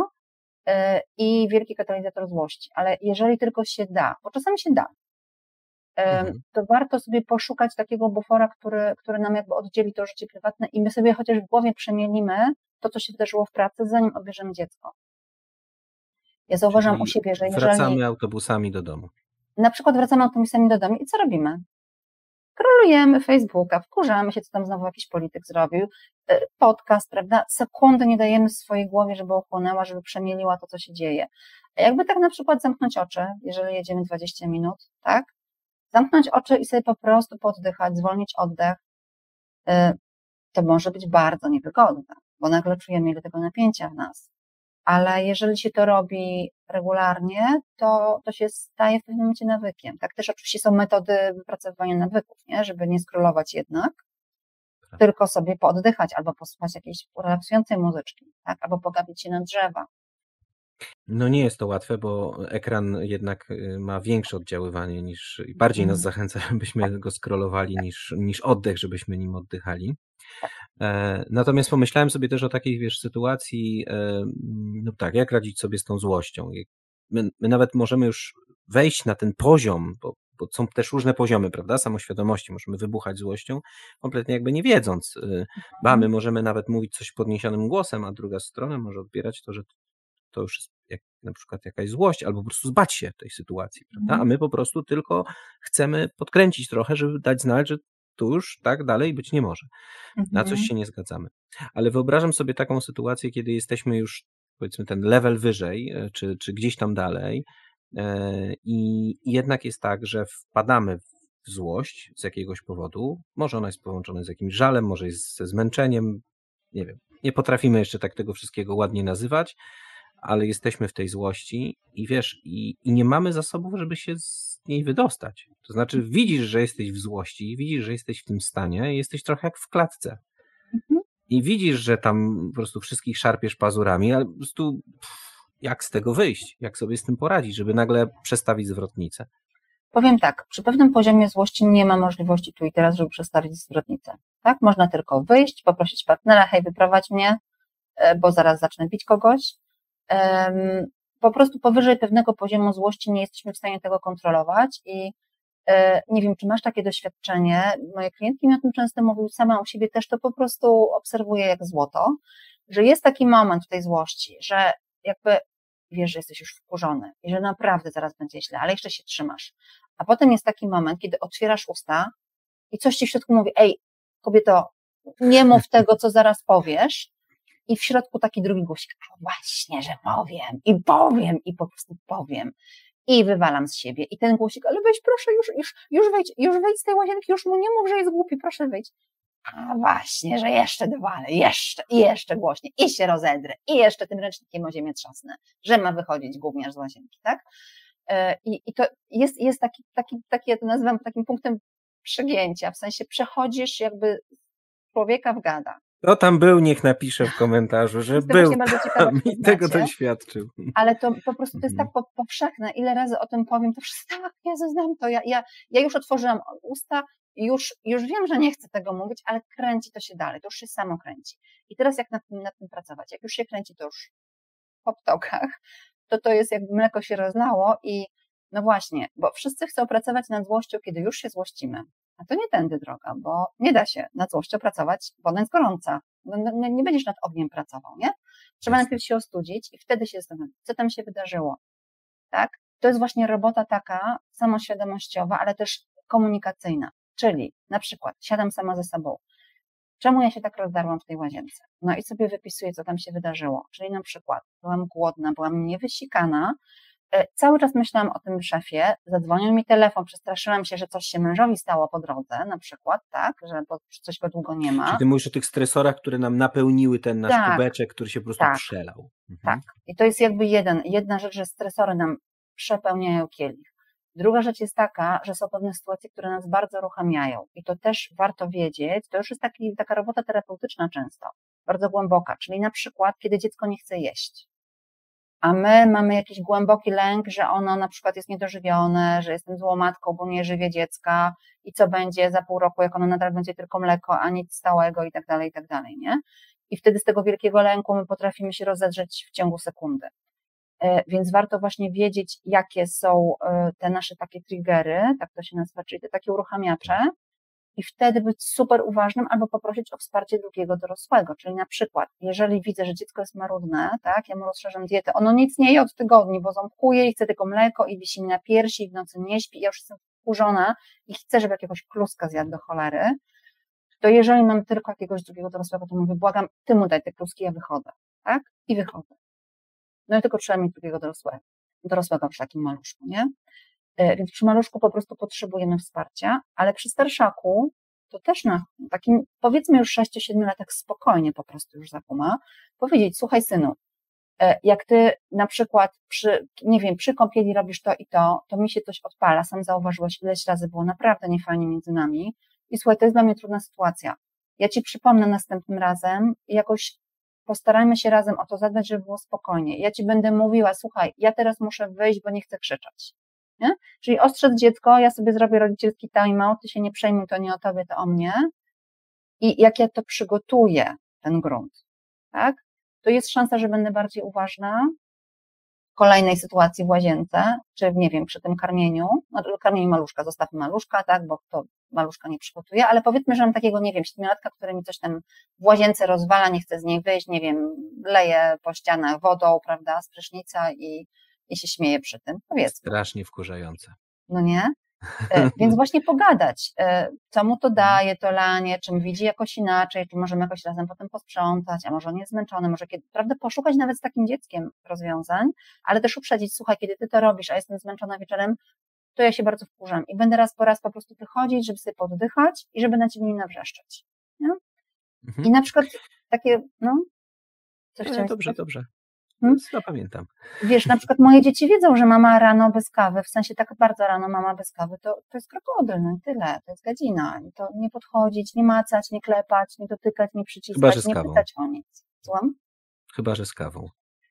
Speaker 1: i wielki katalizator złości. Ale jeżeli tylko się da, bo czasami się da, to warto sobie poszukać takiego bufora, który nam jakby oddzieli to życie prywatne i my sobie chociaż w głowie przemielimy to, co się wydarzyło w pracy, zanim odbierzemy dziecko. Ja zauważam
Speaker 2: Czyli
Speaker 1: u siebie, że jeżeli...
Speaker 2: wracamy autobusami do domu.
Speaker 1: Na przykład wracamy autobusami do domu i co robimy? Królujemy Facebooka, wkurzamy się, co tam znowu jakiś polityk zrobił, podcast, prawda? Sekundy nie dajemy swojej głowie, żeby ochłonęła, żeby przemieliła to, co się dzieje. A jakby tak na przykład zamknąć oczy, jeżeli jedziemy 20 minut, tak? Zamknąć oczy i sobie po prostu poddychać, zwolnić oddech, to może być bardzo niewygodne, bo nagle czujemy ile tego napięcia w nas. Ale jeżeli się to robi regularnie, to się staje w pewnym momencie nawykiem. Tak też oczywiście są metody wypracowywania nawyków, nie? Żeby nie scrollować jednak, tylko sobie pooddychać albo posłuchać jakiejś relaksującej muzyczki, tak? Albo pogapić się na drzewa.
Speaker 2: No nie jest to łatwe, bo ekran jednak ma większe oddziaływanie i bardziej nas zachęca, żebyśmy go scrollowali niż oddech, żebyśmy nim oddychali. Natomiast pomyślałem sobie też o takiej, wiesz, sytuacji, no tak, jak radzić sobie z tą złością. My nawet możemy już wejść na ten poziom, bo są też różne poziomy, prawda, samoświadomości, możemy wybuchać złością, kompletnie jakby nie wiedząc. My możemy nawet mówić coś podniesionym głosem, a druga strona może odbierać to, że to już jest na przykład jakaś złość, albo po prostu zbać się tej sytuacji, prawda? A my po prostu tylko chcemy podkręcić trochę, żeby dać znać, że tu już tak dalej być nie może. Na coś się nie zgadzamy. Ale wyobrażam sobie taką sytuację, kiedy jesteśmy już, powiedzmy, ten level wyżej, czy gdzieś tam dalej, i jednak jest tak, że wpadamy w złość z jakiegoś powodu. Może ona jest połączona z jakimś żalem, może jest ze zmęczeniem, nie wiem. Nie potrafimy jeszcze tak tego wszystkiego ładnie nazywać, ale jesteśmy w tej złości i wiesz, i nie mamy zasobów, żeby się z niej wydostać. To znaczy widzisz, że jesteś w złości, widzisz, że jesteś w tym stanie i jesteś trochę jak w klatce. I widzisz, że tam po prostu wszystkich szarpiesz pazurami, ale po prostu jak z tego wyjść? Jak sobie z tym poradzić, żeby nagle przestawić zwrotnicę?
Speaker 1: Powiem tak, przy pewnym poziomie złości nie ma możliwości tu i teraz, żeby przestawić zwrotnicę. Tak? Można tylko wyjść, poprosić partnera, hej, wyprowadź mnie, bo zaraz zacznę bić kogoś. Po prostu powyżej pewnego poziomu złości nie jesteśmy w stanie tego kontrolować i nie wiem, czy masz takie doświadczenie, moje klientki mi o tym często mówią, sama u siebie też to po prostu obserwuję jak złoto, że jest taki moment w tej złości, że jakby wiesz, że jesteś już wkurzony i że naprawdę zaraz będzie źle, ale jeszcze się trzymasz. A potem jest taki moment, kiedy otwierasz usta i coś ci w środku mówi, ej, kobieto, nie mów tego, co zaraz powiesz, i w środku taki drugi głosik, właśnie, że powiem i po prostu powiem. I wywalam z siebie. I ten głosik, ale weź proszę, już wejdź z tej łazienki, już mu nie mów, że jest głupi, proszę wyjdź. A właśnie, że jeszcze dowalę, jeszcze głośniej, i się rozedrę, i jeszcze tym ręcznikiem o ziemię trzasnę, że ma wychodzić gówniarz z łazienki, tak? I to jest taki, ja to nazywam takim punktem przegięcia, w sensie przechodzisz jakby człowieka w gada.
Speaker 2: Kto tam był, niech napisze w komentarzu, że
Speaker 1: Jestem
Speaker 2: był
Speaker 1: właśnie bardzo ciekawa,
Speaker 2: tam
Speaker 1: czy
Speaker 2: i tego
Speaker 1: znacie,
Speaker 2: doświadczył.
Speaker 1: ale to po prostu to jest tak
Speaker 2: Mhm.
Speaker 1: powszechne. Ile razy o tym powiem, to wszyscy tak, Jezu, znam to. Ja już otworzyłam usta, już wiem, że nie chcę tego mówić, ale kręci to się dalej, to już się samo kręci. I teraz jak nad tym pracować? Jak już się kręci, to już po ptokach, to jest jakby mleko się rozlało i no właśnie, bo wszyscy chcą pracować nad złością, kiedy już się złościmy. A to nie tędy droga, bo nie da się nad złością pracować, bo ona jest gorąca. Nie będziesz nad ogniem pracował, nie? Trzeba
Speaker 2: Jasne.
Speaker 1: najpierw się ostudzić i wtedy się zastanowić, co tam się wydarzyło, tak? To jest właśnie robota taka samoświadomościowa, ale też komunikacyjna. Czyli na przykład siadam sama ze sobą. Czemu ja się tak rozdarłam w tej łazience? No i sobie wypisuję, co tam się wydarzyło. Czyli na przykład byłam głodna, byłam niewysikana, cały czas myślałam o tym szefie, zadzwonił mi telefon, przestraszyłam się, że coś się mężowi stało po drodze, na przykład, tak, że coś go długo nie
Speaker 2: Czyli
Speaker 1: ma.
Speaker 2: ty mówisz o tych stresorach, które nam napełniły ten nasz
Speaker 1: Tak,
Speaker 2: kubeczek, który się po prostu
Speaker 1: tak,
Speaker 2: przelał.
Speaker 1: tak. I to jest jakby jedna rzecz, że stresory nam przepełniają kielich. Druga rzecz jest taka, że są pewne sytuacje, które nas bardzo uruchamiają i to też warto wiedzieć, to już jest taka robota terapeutyczna często, bardzo głęboka, czyli na przykład, kiedy dziecko nie chce jeść, a my mamy jakiś głęboki lęk, że ono na przykład jest niedożywione, że jestem złą matką, bo nie żywię dziecka i co będzie za pół roku, jak ono nadal będzie tylko mleko, a nic stałego i tak dalej, nie? I wtedy z tego wielkiego lęku my potrafimy się rozedrzeć w ciągu sekundy. Więc warto właśnie wiedzieć, jakie są te nasze takie triggery, tak to się nazywa, czyli te takie uruchamiacze, i wtedy być super uważnym albo poprosić o wsparcie drugiego dorosłego, czyli na przykład, jeżeli widzę, że dziecko jest marudne, tak, ja mu rozszerzam dietę, ono nic nie je od tygodni, bo ząbkuje i chce tylko mleko i wisi mi na piersi i w nocy nie śpi, ja już jestem wkurzona i chcę, żeby jakiegoś kluska zjadł do cholery, to jeżeli mam tylko jakiegoś drugiego dorosłego, to mówię, błagam, ty mu daj te kluski, ja wychodzę, tak, i wychodzę. No i tylko trzeba mieć drugiego dorosłego przy takim maluszku, nie? Więc przy maluszku po prostu potrzebujemy wsparcia, ale przy starszaku to też na takim, powiedzmy już 6-7 latach spokojnie po prostu już zakuma, powiedzieć, słuchaj synu, jak ty na przykład przy kąpieli robisz to i to mi się coś odpala, sam zauważyłeś, ileś razy było naprawdę niefajnie między nami i słuchaj, to jest dla mnie trudna sytuacja. Ja ci przypomnę następnym razem i jakoś postarajmy się razem o to zadbać, żeby było spokojnie. Ja ci będę mówiła, słuchaj, ja teraz muszę wyjść, bo nie chcę krzyczeć. Nie? Czyli ostrzec dziecko, ja sobie zrobię rodzicielski time-out, ty się nie przejmuj, to nie o tobie, to o mnie. I jak ja to przygotuję, ten grunt, tak, to jest szansa, że będę bardziej uważna w kolejnej sytuacji w łazience, czy nie wiem, przy tym karmieniu maluszka, zostawmy maluszka, tak, bo to maluszka nie przygotuje, ale powiedzmy, że mam takiego, nie wiem, 7-latka, który mi coś tam w łazience rozwala, nie chce z niej wyjść, nie wiem, leje po ścianach wodą, prawda, z prysznica i się śmieje przy tym, powiedzmy.
Speaker 2: Strasznie wkurzające.
Speaker 1: No nie? Więc właśnie pogadać, co mu to daje, to lanie, czym widzi jakoś inaczej, czy możemy jakoś razem potem posprzątać, a może on jest zmęczony, może kiedy, prawda, poszukać nawet z takim dzieckiem rozwiązań, ale też uprzedzić, słuchaj, kiedy ty to robisz, a jestem zmęczona wieczorem, to ja się bardzo wkurzam i będę raz po raz po prostu wychodzić, żeby sobie poddychać i żeby na ciebie nie nawrzeszczeć. Nie? I na przykład takie, no, coś chciałeś
Speaker 2: Dobrze. Zapamiętam.
Speaker 1: Wiesz, na przykład moje dzieci wiedzą, że mama rano bez kawy, w sensie tak bardzo rano mama bez kawy, to jest krokodyl, no i tyle, to jest gadzina. I to nie podchodzić, nie macać, nie klepać, nie dotykać, nie przyciskać, nie pytać o nic. Słucham?
Speaker 2: Chyba, że z kawą.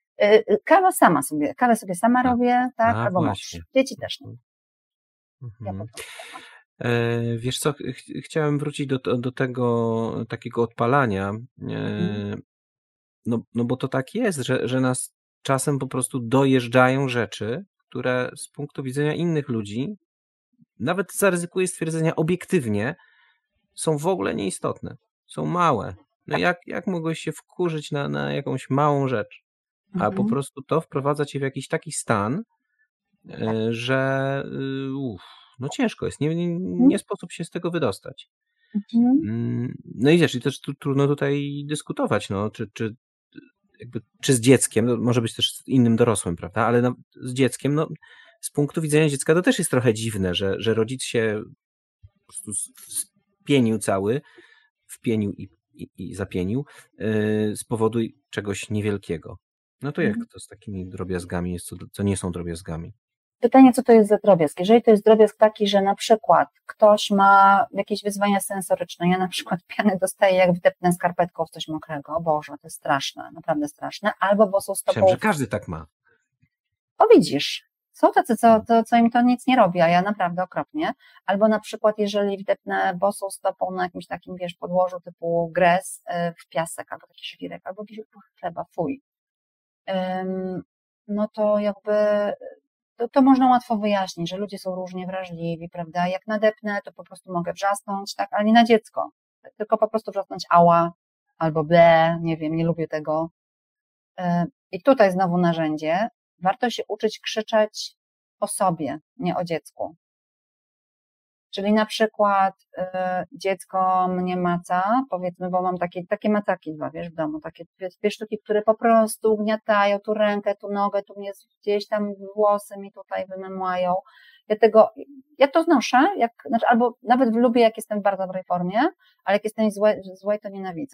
Speaker 1: Kawę sobie sama robię, tak, albo
Speaker 2: właśnie.
Speaker 1: mąż. Dzieci też nie.
Speaker 2: Wiesz co, chciałem wrócić do tego takiego odpalania, no bo to tak jest, że nas czasem po prostu dojeżdżają rzeczy, które z punktu widzenia innych ludzi, nawet zaryzykuję stwierdzenia obiektywnie, są w ogóle nieistotne, są małe. No jak mogłeś się wkurzyć na jakąś małą rzecz, a po prostu to wprowadza cię w jakiś taki stan, że no ciężko jest, nie sposób się z tego wydostać. No i wiesz, i też trudno tutaj dyskutować, no, czy z dzieckiem, no, może być też z innym dorosłym, prawda, ale no, z dzieckiem, no, z punktu widzenia dziecka to też jest trochę dziwne, że rodzic się po prostu wpienił cały, wpienił i zapienił z powodu czegoś niewielkiego. No to jak to z takimi drobiazgami jest, co nie są drobiazgami?
Speaker 1: Pytanie, co to jest za drobiazg? Jeżeli to jest drobiazg taki, że na przykład ktoś ma jakieś wyzwania sensoryczne, ja na przykład pianę dostaję, jak wdepnę skarpetką w coś mokrego, Boże, to jest straszne, naprawdę straszne, albo bosą
Speaker 2: Myślałem,
Speaker 1: stopą.
Speaker 2: że każdy tak ma.
Speaker 1: O widzisz, są tacy, co im to nic nie robi, a ja naprawdę okropnie. Albo na przykład, jeżeli wdepnę bosą stopą na jakimś takim, wiesz, podłożu typu gres w piasek, albo taki żwirek, albo jakiś chleba, fuj. No to jakby to można łatwo wyjaśnić, że ludzie są różnie wrażliwi, prawda? Jak nadepnę, to po prostu mogę wrzasnąć, tak, ale nie na dziecko, tylko po prostu wrzasnąć ała, albo ble, nie wiem, nie lubię tego. I tutaj znowu narzędzie, warto się uczyć krzyczeć o sobie, nie o dziecku. Czyli na przykład dziecko mnie maca, powiedzmy, bo mam takie macaki dwa, wiesz, w domu, takie dwie sztuki, które po prostu ugniatają tu rękę, tu nogę, tu mnie gdzieś tam włosy mi tutaj wymemłają. Ja to znoszę, znaczy, albo nawet lubię, jak jestem w bardzo dobrej formie, ale jak jestem złej, to nienawidzę.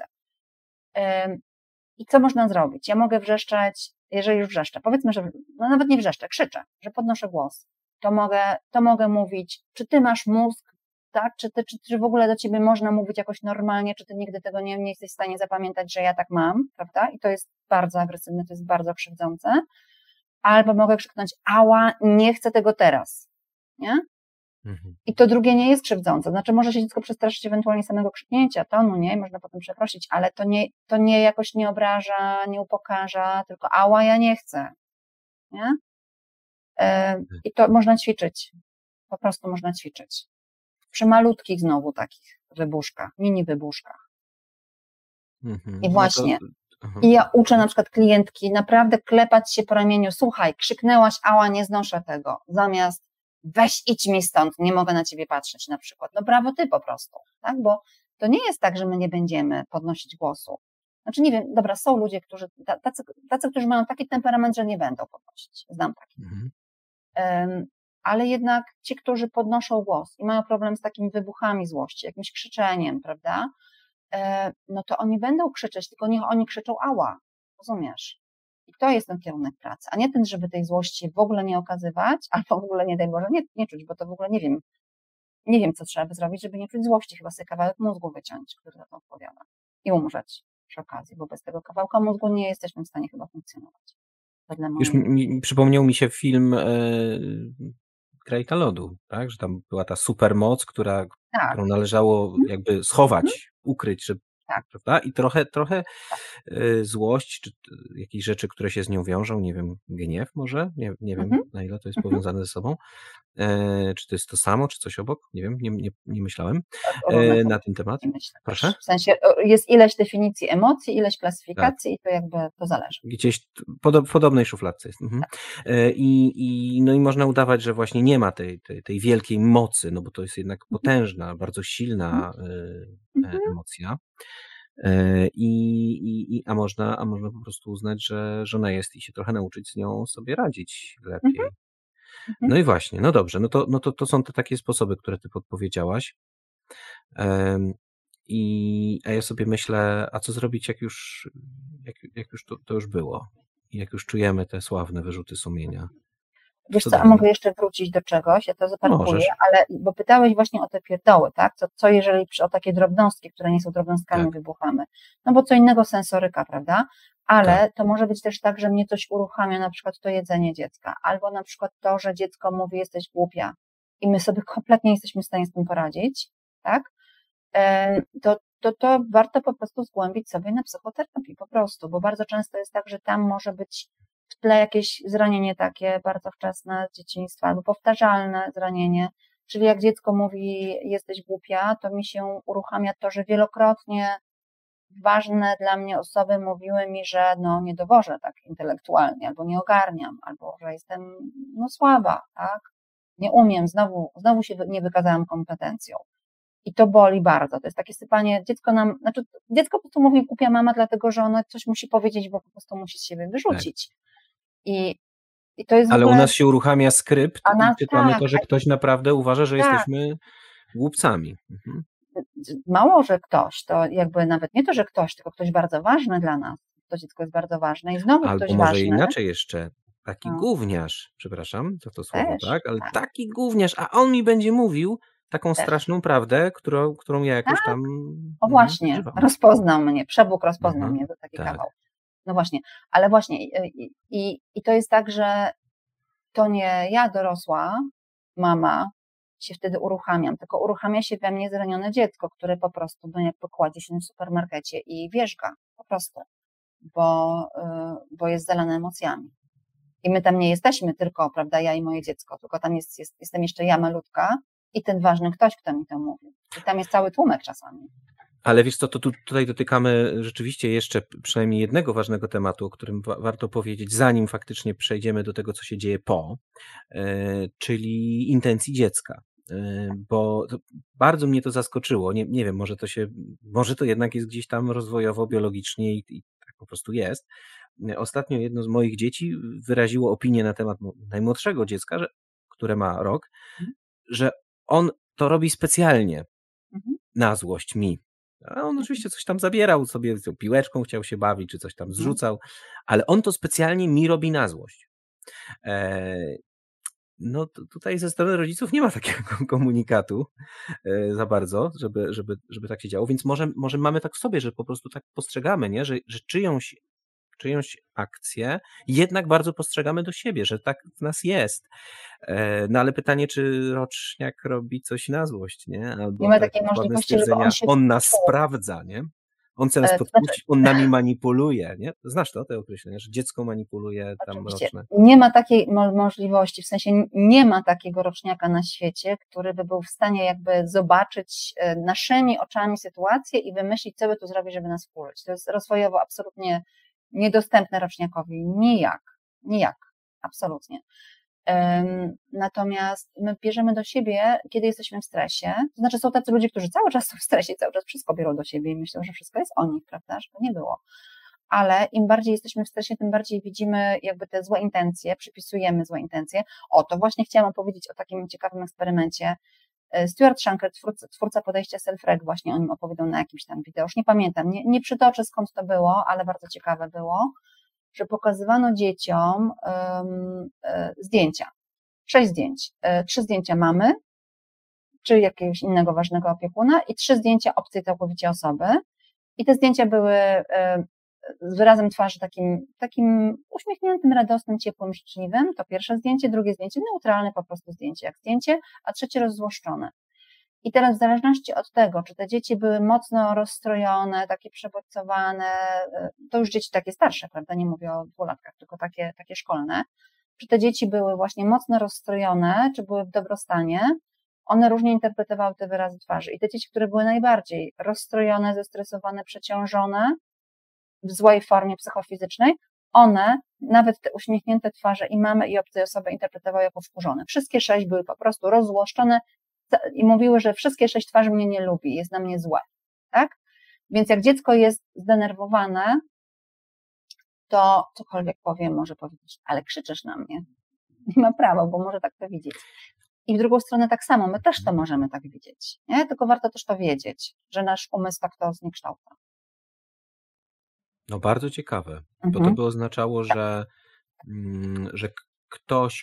Speaker 1: I co można zrobić? Ja mogę wrzeszczeć, jeżeli już wrzeszczę, powiedzmy, że no nawet nie wrzeszczę, krzyczę, że podnoszę głos. To mogę mówić, czy ty masz mózg, tak? Czy w ogóle do ciebie można mówić jakoś normalnie, czy ty nigdy tego nie jesteś w stanie zapamiętać, że ja tak mam, prawda? I to jest bardzo agresywne, to jest bardzo krzywdzące. Albo mogę krzyknąć, ała, nie chcę tego teraz, nie? I to drugie nie jest krzywdzące, znaczy może się dziecko przestraszyć ewentualnie samego krzyknięcia, tonu, nie? I można potem przeprosić, ale to nie jakoś nie obraża, nie upokarza, tylko ała, ja nie chcę, nie? I to można ćwiczyć, po prostu można ćwiczyć. Przy malutkich znowu takich wybuszkach, mini wybuszkach. I właśnie, i ja uczę na przykład klientki naprawdę klepać się po ramieniu, słuchaj, krzyknęłaś, ała, nie znoszę tego, zamiast weź idź mi stąd, nie mogę na ciebie patrzeć na przykład. No brawo ty po prostu, tak? Bo to nie jest tak, że my nie będziemy podnosić głosu. Znaczy nie wiem, dobra, są ludzie, którzy mają taki temperament, że nie będą podnosić. Znam takich. Ale jednak ci, którzy podnoszą głos i mają problem z takimi wybuchami złości, jakimś krzyczeniem, prawda? No to oni będą krzyczeć, tylko niech oni krzyczą ała, rozumiesz? I to jest ten kierunek pracy, a nie ten, żeby tej złości w ogóle nie okazywać, albo w ogóle, nie daj Boże, nie czuć, bo to w ogóle nie wiem, co trzeba by zrobić, żeby nie czuć złości, chyba sobie kawałek mózgu wyciąć, który za to odpowiada i umrzeć przy okazji, bo bez tego kawałka mózgu nie jesteśmy w stanie chyba funkcjonować.
Speaker 2: Już przypomniał mi się film Krajka Lodu, tak? Że tam była ta supermoc, którą należało jakby schować, ukryć, żeby, prawda? I trochę złość, czy jakieś rzeczy, które się z nią wiążą, nie wiem, gniew może? Nie wiem, na ile to jest powiązane ze sobą. Czy to jest to samo, czy coś obok? Nie wiem, nie myślałem na ten temat. Proszę?
Speaker 1: W sensie jest ileś definicji emocji, ileś klasyfikacji i to jakby to zależy.
Speaker 2: Gdzieś w podobnej szufladce jest. No i można udawać, że właśnie nie ma tej wielkiej mocy, no bo to jest jednak potężna, bardzo silna emocja. A można po prostu uznać, że ona jest i się trochę nauczyć z nią sobie radzić lepiej. No i właśnie, no dobrze, to są te takie sposoby, które ty podpowiedziałaś. A ja sobie myślę, a co zrobić, jak już to już było? I jak już czujemy te sławne wyrzuty sumienia?
Speaker 1: Wiesz co, a mogę jeszcze wrócić do czegoś, ja to zaparkuję, ale bo pytałeś właśnie o te pierdoły, tak? Co jeżeli o takie drobnostki, które nie są drobnostkami, wybuchamy? No bo co innego sensoryka, prawda? Ale to może być też tak, że mnie coś uruchamia, na przykład to jedzenie dziecka, albo na przykład to, że dziecko mówi, jesteś głupia i my sobie kompletnie nie jesteśmy w stanie z tym poradzić, tak? To warto po prostu zgłębić sobie na psychoterapii po prostu, bo bardzo często jest tak, że tam może być w tle jakieś zranienie takie bardzo wczesne z dzieciństwa albo powtarzalne zranienie, czyli jak dziecko mówi jesteś głupia, to mi się uruchamia to, że wielokrotnie ważne dla mnie osoby mówiły mi, że no nie dowożę tak intelektualnie, albo nie ogarniam, albo że jestem no słaba, tak? Nie umiem, znowu się nie wykazałam kompetencją. I to boli bardzo, to jest takie sypanie, dziecko po prostu mówi głupia mama, dlatego że ono coś musi powiedzieć, bo po prostu musi z siebie wyrzucić. I to jest
Speaker 2: ale u nas się uruchamia skrypt i czytamy to, że ktoś naprawdę uważa, że
Speaker 1: tak.
Speaker 2: jesteśmy głupcami.
Speaker 1: Mało, że ktoś, to jakby nawet nie to, że ktoś, tylko ktoś bardzo ważny dla nas, to dziecko jest bardzo ważne i znowu
Speaker 2: albo
Speaker 1: ktoś
Speaker 2: może
Speaker 1: ważny.
Speaker 2: Inaczej jeszcze, taki
Speaker 1: No,
Speaker 2: gówniarz, przepraszam za to słowo,
Speaker 1: też,
Speaker 2: tak, ale
Speaker 1: tak,
Speaker 2: taki gówniarz, a on mi będzie mówił taką
Speaker 1: też.
Speaker 2: straszną prawdę, którą ja jakoś
Speaker 1: Tak,
Speaker 2: tam
Speaker 1: o właśnie,
Speaker 2: przeżywam.
Speaker 1: rozpoznał mnie, przebóg rozpoznał
Speaker 2: Aha,
Speaker 1: mnie, był taki
Speaker 2: tak.
Speaker 1: kawał. No właśnie, ale właśnie i to jest tak, że to nie ja dorosła, mama, się wtedy uruchamiam, tylko uruchamia się we mnie zranione dziecko, które po prostu no jakby kładzie się w supermarkecie i wierzga, po prostu, bo jest zalane emocjami. I my tam nie jesteśmy tylko, prawda, ja i moje dziecko, tylko tam jestem jeszcze ja malutka i ten ważny ktoś, kto mi to mówi. I tam jest cały tłumek czasami.
Speaker 2: Ale wiesz co, to tutaj dotykamy rzeczywiście jeszcze przynajmniej jednego ważnego tematu, o którym warto powiedzieć, zanim faktycznie przejdziemy do tego, co się dzieje po, czyli intencji dziecka. Bo bardzo mnie to zaskoczyło. Nie wiem, może to jednak jest gdzieś tam rozwojowo, biologicznie i tak po prostu jest. Ostatnio jedno z moich dzieci wyraziło opinię na temat najmłodszego dziecka, które ma rok, że on to robi specjalnie na złość mi. A on oczywiście coś tam zabierał sobie, z piłeczką chciał się bawić, czy coś tam zrzucał, ale on to specjalnie mi robi na złość. No tutaj ze strony rodziców nie ma takiego komunikatu za bardzo, żeby tak się działo, więc może mamy tak w sobie, że po prostu tak postrzegamy, nie? Że czyjąś akcję jednak bardzo postrzegamy do siebie, że tak w nas jest. No ale pytanie, czy roczniak robi coś na złość, nie?
Speaker 1: Nie
Speaker 2: Albo
Speaker 1: ma
Speaker 2: tak
Speaker 1: takiej
Speaker 2: formę
Speaker 1: możliwości, żeby on
Speaker 2: stwierdzenia,
Speaker 1: się
Speaker 2: on nas
Speaker 1: wczuł.
Speaker 2: sprawdza, nie? On chce nas
Speaker 1: To znaczy,
Speaker 2: podpuścić, on nami manipuluje, nie? Znasz te określenie, że dziecko manipuluje tam
Speaker 1: oczywiście
Speaker 2: roczne.
Speaker 1: nie ma takiej możliwości, w sensie nie ma takiego roczniaka na świecie, który by był w stanie jakby zobaczyć naszymi oczami sytuację i wymyślić, co by tu zrobić, żeby nas wkurzyć. To jest rozwojowo absolutnie niedostępne roczniakowi. Nijak, absolutnie. Natomiast my bierzemy do siebie, kiedy jesteśmy w stresie, to znaczy są tacy ludzie, którzy cały czas są w stresie, cały czas wszystko biorą do siebie i myślą, że wszystko jest o nich, prawda, że to nie było. Ale im bardziej jesteśmy w stresie, tym bardziej widzimy jakby te złe intencje, przypisujemy złe intencje. O, to właśnie chciałam opowiedzieć o takim ciekawym eksperymencie. Stuart Shanker, twórca podejścia self-reg, właśnie o nim opowiadał na jakimś tam wideo, już nie pamiętam, nie przytoczę skąd to było, ale bardzo ciekawe było, że pokazywano dzieciom zdjęcia, 6 zdjęć, 3 zdjęcia mamy, czy jakiegoś innego ważnego opiekuna i 3 zdjęcia obcej całkowicie osoby i te zdjęcia były z wyrazem twarzy takim uśmiechniętym, radosnym, ciepłym, życzliwym, to pierwsze zdjęcie, drugie zdjęcie neutralne po prostu zdjęcie jak zdjęcie, a trzecie rozzłoszczone. I teraz w zależności od tego, czy te dzieci były mocno rozstrojone, takie przebodźcowane, to już dzieci takie starsze, prawda, nie mówię o 2-latkach, tylko takie szkolne, czy te dzieci były właśnie mocno rozstrojone, czy były w dobrostanie, one różnie interpretowały te wyrazy twarzy. I te dzieci, które były najbardziej rozstrojone, zestresowane, przeciążone, w złej formie psychofizycznej, one, nawet te uśmiechnięte twarze i mamy i obcej osoby interpretowały jako wkurzone. Wszystkie 6 były po prostu rozzłoszczone i mówiły, że wszystkie 6 twarzy mnie nie lubi, jest na mnie złe, tak? Więc jak dziecko jest zdenerwowane, to cokolwiek powiem, może powiedzieć, ale krzyczysz na mnie. Nie ma prawa, bo może tak to widzieć. I w drugą stronę tak samo, my też to możemy tak widzieć, nie? Tylko warto też to wiedzieć, że nasz umysł tak to zniekształca.
Speaker 2: No bardzo ciekawe, bo to by oznaczało, że ktoś,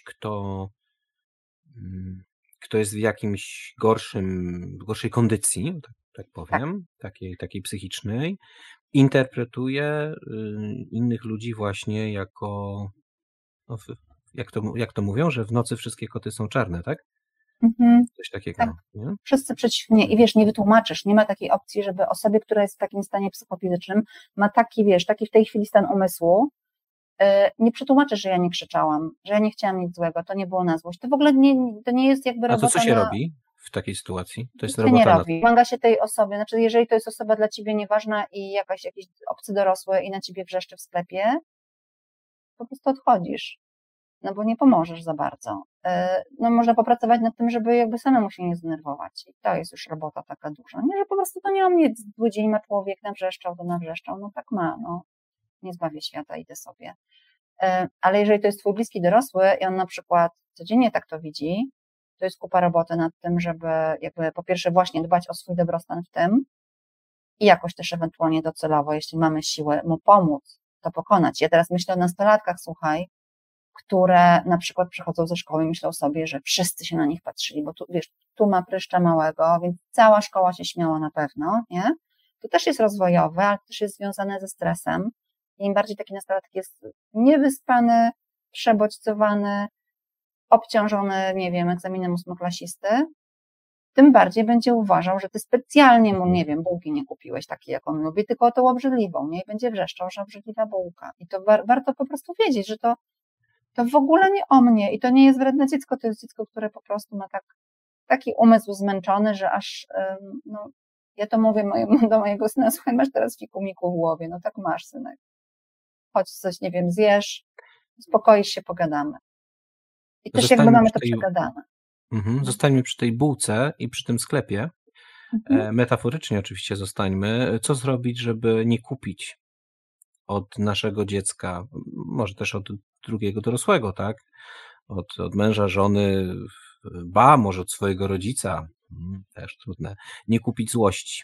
Speaker 2: kto jest w jakimś gorszej kondycji, tak powiem, takiej psychicznej, interpretuje innych ludzi właśnie jako, no, jak to mówią, że w nocy wszystkie koty są czarne, tak? Coś takiego.
Speaker 1: Tak.
Speaker 2: Nie?
Speaker 1: Wszyscy przeciwnie i wiesz, nie wytłumaczysz, nie ma takiej opcji, żeby osobie, która jest w takim stanie psychofizycznym, ma taki w tej chwili stan umysłu, nie przetłumaczysz, że ja nie krzyczałam, że ja nie chciałam nic złego, to nie było na złość. To w ogóle to nie jest jakby robota.
Speaker 2: A to co się robi w takiej sytuacji? To jest
Speaker 1: się
Speaker 2: robota
Speaker 1: nie robi. Pomaga się tej osobie, znaczy jeżeli to jest osoba dla ciebie nieważna i jakiś obcy dorosły i na ciebie wrzeszczy w sklepie, po prostu odchodzisz, no bo nie pomożesz za bardzo. No można popracować nad tym, żeby jakby samemu się nie zdenerwować i to jest już robota taka duża, nie, że po prostu to nie o mnie zły dzień ma człowiek, nawrzeszczał, no tak ma, no nie zbawię świata, idę sobie. Ale jeżeli to jest twój bliski dorosły i on na przykład codziennie tak to widzi, to jest kupa roboty nad tym, żeby jakby po pierwsze właśnie dbać o swój dobrostan w tym i jakoś też ewentualnie docelowo, jeśli mamy siłę, mu pomóc to pokonać. Ja teraz myślę o nastolatkach, słuchaj, które na przykład przychodzą ze szkoły i myślą sobie, że wszyscy się na nich patrzyli, bo tu, wiesz, tu ma pryszcza małego, więc cała szkoła się śmiała na pewno, nie? To też jest rozwojowe, ale też jest związane ze stresem. Im bardziej taki nastolatek jest niewyspany, przebodźcowany, obciążony, nie wiem, egzaminem ósmoklasisty, tym bardziej będzie uważał, że ty specjalnie mu, nie wiem, bułki nie kupiłeś takiej, jak on lubi, tylko tą obrzydliwą, nie? I będzie wrzeszczał, że obrzydliwa bułka. I to warto po prostu wiedzieć, że to w ogóle nie o mnie i to nie jest wredne dziecko, to jest dziecko, które po prostu ma taki umysł zmęczony, że aż, no, ja to mówię do mojego syna, słuchaj, masz teraz fikumiku w głowie, no tak masz, synek. Chodź coś, nie wiem, zjesz, uspokoisz się, pogadamy. I też jakby mamy to przegadane.
Speaker 2: Zostańmy przy tej bułce i przy tym sklepie. Metaforycznie oczywiście zostańmy. Co zrobić, żeby nie kupić od naszego dziecka, może też od drugiego dorosłego, tak? Od męża, żony, może od swojego rodzica, też trudne, nie kupić złości.